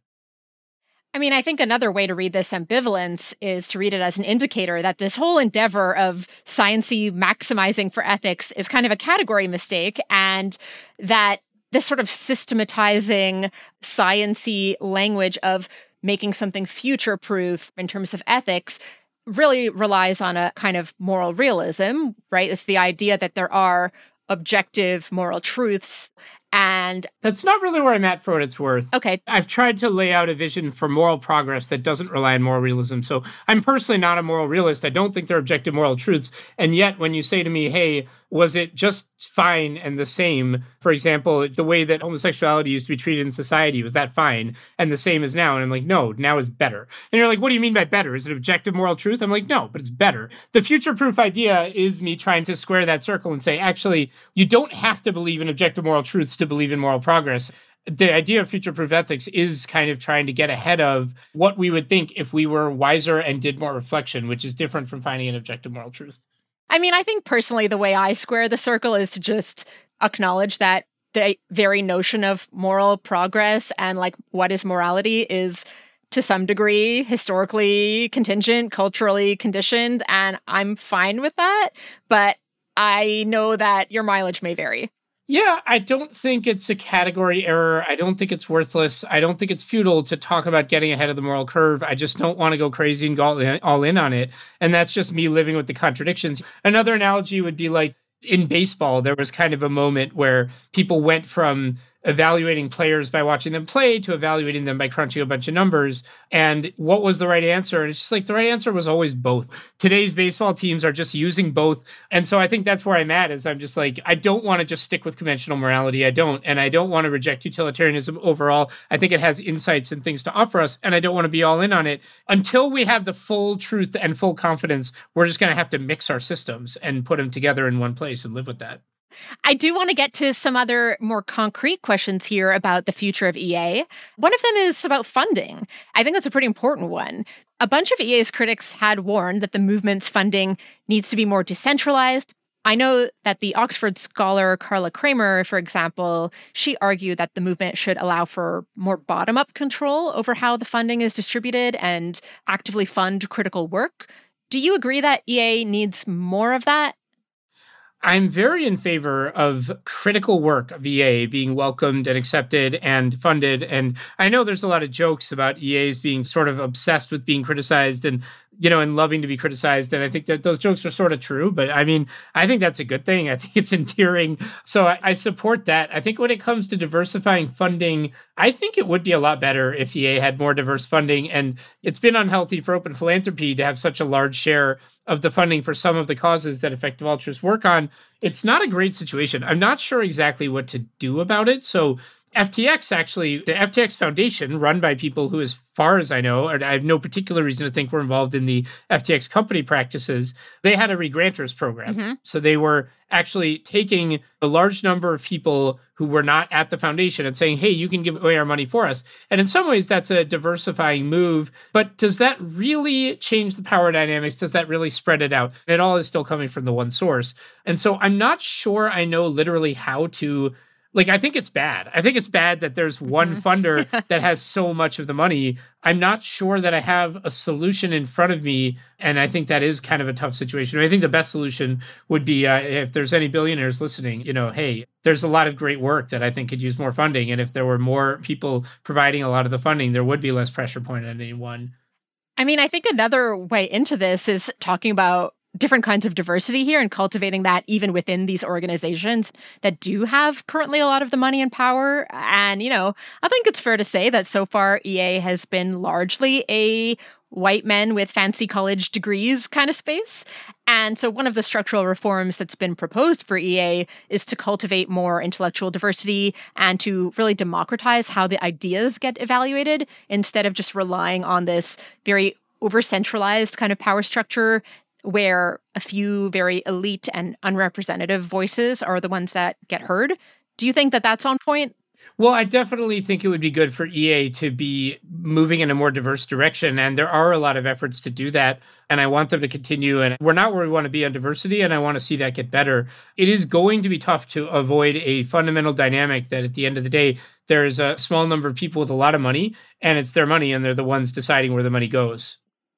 I mean, I think another way to read this ambivalence is to read it as an indicator that this whole endeavor of science-y maximizing for ethics is kind of a category mistake, and that this sort of systematizing science-y language of making something future-proof in terms of ethics really relies on a kind of moral realism, right? It's the idea that there are objective moral truths And that's not really where I'm at for what it's worth. Okay. I've tried to lay out a vision for moral progress that doesn't rely on moral realism. So I'm personally not a moral realist. I don't think they're objective moral truths. And yet when you say to me, hey, was it just fine and the same? For example, the way that homosexuality used to be treated in society, was that fine and the same as now? And I'm like, no, now is better. And you're like, what do you mean by better? Is it objective moral truth? I'm like, no, but it's better. The future-proof idea is me trying to square that circle and say, actually, you don't have to believe in objective moral truths to believe in moral progress. The idea of future-proof ethics is kind of trying to get ahead of what we would think if we were wiser and did more reflection, which is different from finding an objective moral truth. I mean, I think personally the way I square the circle is to just acknowledge that the very notion of moral progress and like what is morality is to some degree historically contingent, culturally conditioned, and I'm fine with that. But I know that your mileage may vary. Yeah, I don't think it's a category error. I don't think it's worthless. I don't think it's futile to talk about getting ahead of the moral curve. I just don't want to go crazy and go all in, all in on it. And that's just me living with the contradictions. Another analogy would be like in baseball, there was kind of a moment where people went from evaluating players by watching them play to evaluating them by crunching a bunch of numbers. And what was the right answer? And it's just like the right answer was always both. Today's baseball teams are just using both. And so I think that's where I'm at is I'm just like, I don't want to just stick with conventional morality. I don't. And I don't want to reject utilitarianism overall. I think it has insights and things to offer us. And I don't want to be all in on it. Until we have the full truth and full confidence, we're just going to have to mix our systems and put them together in one place and live with that. I do want to get to some other more concrete questions here about the future of E A. One of them is about funding. I think that's a pretty important one. A bunch of E A's critics had warned that the movement's funding needs to be more decentralized. I know that the Oxford scholar Carla Kramer, for example, she argued that the movement should allow for more bottom-up control over how the funding is distributed and actively fund critical work. Do you agree that E A needs more of that? I'm very in favor of critical work of E A being welcomed and accepted and funded. And I know there's a lot of jokes about E A's being sort of obsessed with being criticized and, you know, and loving to be criticized. And I think that those jokes are sort of true. But I mean, I think that's a good thing. I think it's endearing. So I, I support that. I think when it comes to diversifying funding, I think it would be a lot better if E A had more diverse funding. And it's been unhealthy for open philanthropy to have such a large share of the funding for some of the causes that effective altruists work on. It's not a great situation. I'm not sure exactly what to do about it. So F T X actually, the F T X Foundation, run by people who, as far as I know, or I have no particular reason to think were involved in the F T X company practices, they had a regranters program. Mm-hmm. So they were actually taking a large number of people who were not at the foundation and saying, hey, you can give away our money for us. And in some ways, that's a diversifying move. But does that really change the power dynamics? Does that really spread it out? It all is still coming from the one source. And so I'm not sure I know literally how to Like, I think it's bad. I think it's bad that there's one mm-hmm. funder that has so much of the money. I'm not sure that I have a solution in front of me. And I think that is kind of a tough situation. I think the best solution would be uh, if there's any billionaires listening, you know, hey, there's a lot of great work that I think could use more funding. And if there were more people providing a lot of the funding, there would be less pressure point on anyone. I mean, I think another way into this is talking about different kinds of diversity here and cultivating that even within these organizations that do have currently a lot of the money and power. And, you know, I think it's fair to say that so far E A has been largely a white men with fancy college degrees kind of space. And so one of the structural reforms that's been proposed for E A is to cultivate more intellectual diversity and to really democratize how the ideas get evaluated instead of just relying on this very over-centralized kind of power structure where a few very elite and unrepresentative voices are the ones that get heard. Do you think that that's on point? Well, I definitely think it would be good for E A to be moving in a more diverse direction. And there are a lot of efforts to do that. And I want them to continue. And we're not where we want to be on diversity. And I want to see that get better. It is going to be tough to avoid a fundamental dynamic that at the end of the day, there's a small number of people with a lot of money and it's their money and they're the ones deciding where the money goes.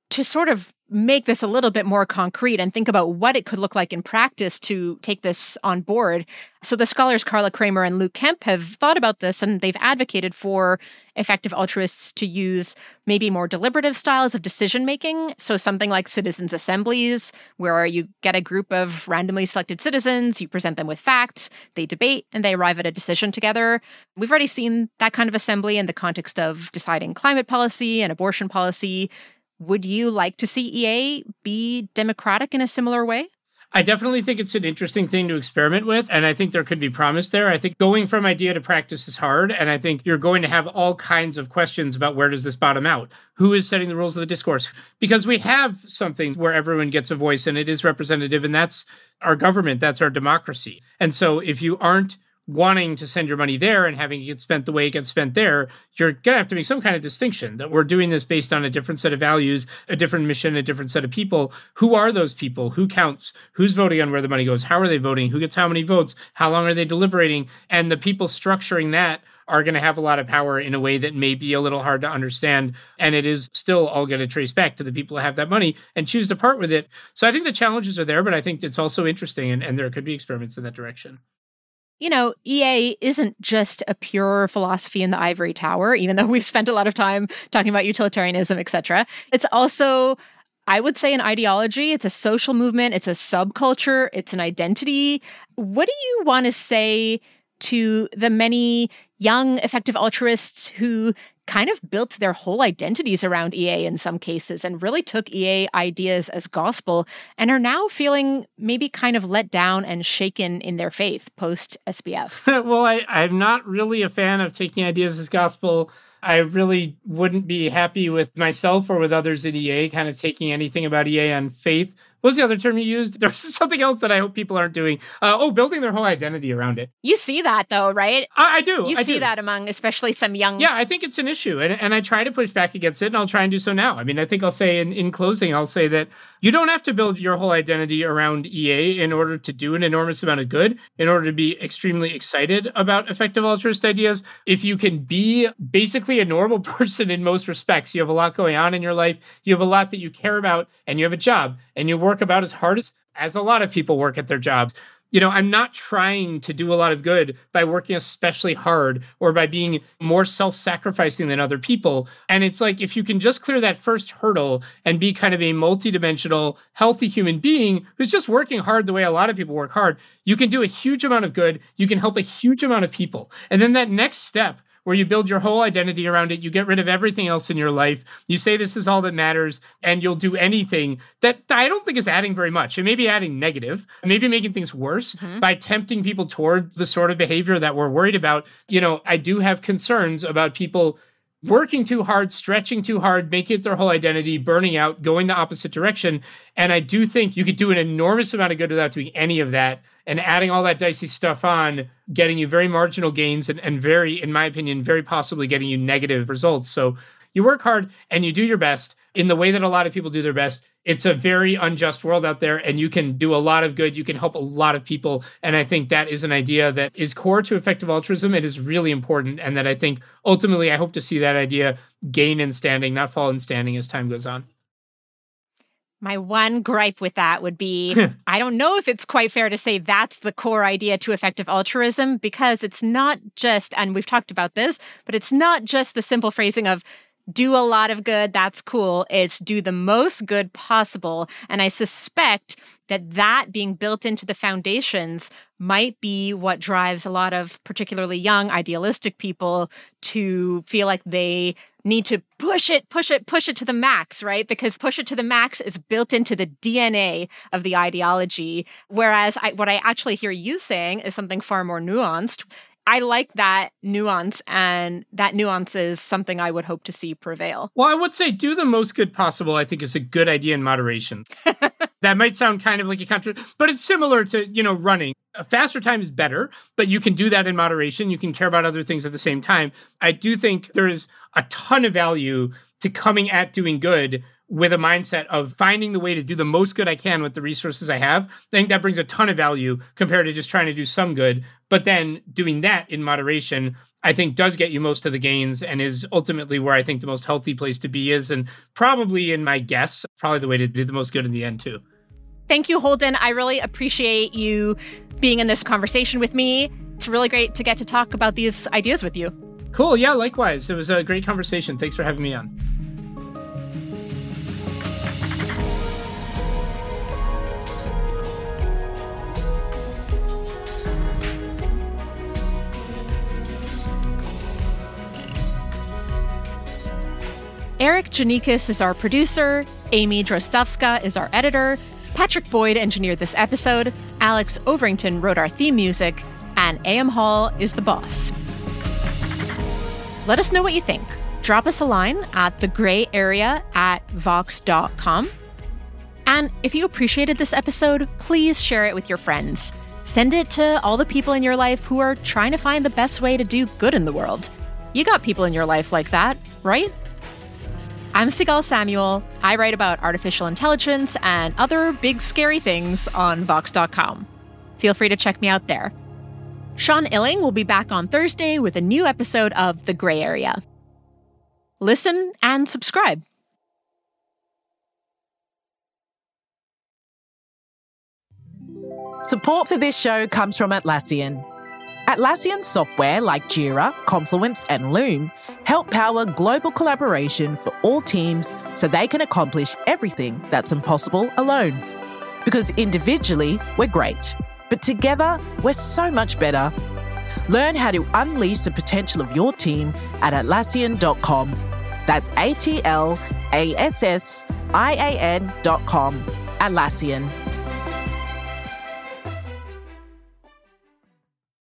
to sort of make this a little bit more concrete and think about what it could look like in practice to take this on board. So the scholars Carla Kramer and Luke Kemp have thought about this, and they've advocated for effective altruists to use maybe more deliberative styles of decision-making. So something like citizens' assemblies, where you get a group of randomly selected citizens, you present them with facts, they debate, and they arrive at a decision together. We've already seen that kind of assembly in the context of deciding climate policy and abortion policy. Would you like to see E A be democratic in a similar way? I definitely think it's an interesting thing to experiment with, and I think there could be promise there. I think going from idea to practice is hard, and I think you're going to have all kinds of questions about where does this bottom out? Who is setting the rules of the discourse? Because we have something where everyone gets a voice and it is representative, and that's our government, that's our democracy. And so if you aren't wanting to send your money there and having it get spent the way it gets spent there, you're going to have to make some kind of distinction that we're doing this based on a different set of values, a different mission, a different set of people. Who are those people? Who counts? Who's voting on where the money goes? How are they voting? Who gets how many votes? How long are they deliberating? And the people structuring that are going to have a lot of power in a way that may be a little hard to understand. And it is still all going to trace back to the people who have that money and choose to part with it. So I think the challenges are there, but I think it's also interesting, and, and there could be experiments in that direction. You know, E A isn't just a pure philosophy in the ivory tower, even though we've spent a lot of time talking about utilitarianism, et cetera. It's also, I would say, an ideology. It's a social movement. It's a subculture. It's an identity. What do you want to say to the many young, effective altruists who kind of built their whole identities around E A in some cases and really took E A ideas as gospel and are now feeling maybe kind of let down and shaken in their faith post-S B F? Well, I, I'm not really a fan of taking ideas as gospel. I really wouldn't be happy with myself or with others in E A kind of taking anything about E A on faith. What was the other term you used? There's something else that I hope people aren't doing. Uh, oh, building their whole identity around it. You see that, though, right? I, I do. You I see do. that among especially some young... Yeah, I think it's an issue. And, and I try to push back against it, and I'll try and do so now. I mean, I think I'll say in, in closing, I'll say that you don't have to build your whole identity around E A in order to do an enormous amount of good, in order to be extremely excited about effective altruist ideas. If you can be basically a normal person in most respects, you have a lot going on in your life, you have a lot that you care about, and you have a job, and you work about as hard as as a lot of people work at their jobs. You know, I'm not trying to do a lot of good by working especially hard or by being more self-sacrificing than other people. And it's like, if you can just clear that first hurdle and be kind of a multidimensional, healthy human being who's just working hard the way a lot of people work hard, you can do a huge amount of good. You can help a huge amount of people. And then that next step, where you build your whole identity around it, you get rid of everything else in your life, you say this is all that matters, and you'll do anything that I don't think is adding very much. It may be adding negative, maybe making things worse mm-hmm. by tempting people toward the sort of behavior that we're worried about. You know, I do have concerns about people working too hard, stretching too hard, making it their whole identity, burning out, going the opposite direction. And I do think you could do an enormous amount of good without doing any of that. And adding all that dicey stuff on, getting you very marginal gains and, and very, in my opinion, very possibly getting you negative results. So you work hard and you do your best in the way that a lot of people do their best. It's a very unjust world out there, and you can do a lot of good. You can help a lot of people. And I think that is an idea that is core to effective altruism. It is really important. And that I think ultimately I hope to see that idea gain in standing, not fall in standing as time goes on. My one gripe with that would be, I don't know if it's quite fair to say that's the core idea to effective altruism, because it's not just, and we've talked about this, but it's not just the simple phrasing of do a lot of good, that's cool. It's do the most good possible. And I suspect that that being built into the foundations might be what drives a lot of particularly young, idealistic people to feel like they need to push it, push it, push it to the max, right? Because push it to the max is built into the D N A of the ideology. Whereas I, what I actually hear you saying is something far more nuanced. I like that nuance, and that nuance is something I would hope to see prevail. Well, I would say do the most good possible, I think, is a good idea in moderation. That might sound kind of like a contra, but it's similar to, you know, running. A faster time is better, but you can do that in moderation. You can care about other things at the same time. I do think there is a ton of value to coming at doing good with a mindset of finding the way to do the most good I can with the resources I have, I think that brings a ton of value compared to just trying to do some good. But then doing that in moderation, I think does get you most of the gains and is ultimately where I think the most healthy place to be is. And probably in my guess, probably the way to do the most good in the end too. Thank you, Holden. I really appreciate you being in this conversation with me. It's really great to get to talk about these ideas with you. Cool. Yeah, likewise. It was a great conversation. Thanks for having me on. Eric Janikis is our producer. Amy Drozdowska is our editor. Patrick Boyd engineered this episode. Alex Overington wrote our theme music. And A M Hall is the boss. Let us know what you think. Drop us a line at thegrayarea at vox dot com. And if you appreciated this episode, please share it with your friends. Send it to all the people in your life who are trying to find the best way to do good in the world. You got people in your life like that, right? I'm Sigal Samuel. I write about artificial intelligence and other big scary things on vox dot com. Feel free to check me out there. Sean Illing will be back on Thursday with a new episode of The Gray Area. Listen and subscribe. Support for this show comes from Atlassian. Atlassian software like Jira, Confluence, and Loom help power global collaboration for all teams so they can accomplish everything that's impossible alone. Because individually, we're great, but together, we're so much better. Learn how to unleash the potential of your team at Atlassian dot com. That's A T L A S S I A N dot com. Atlassian.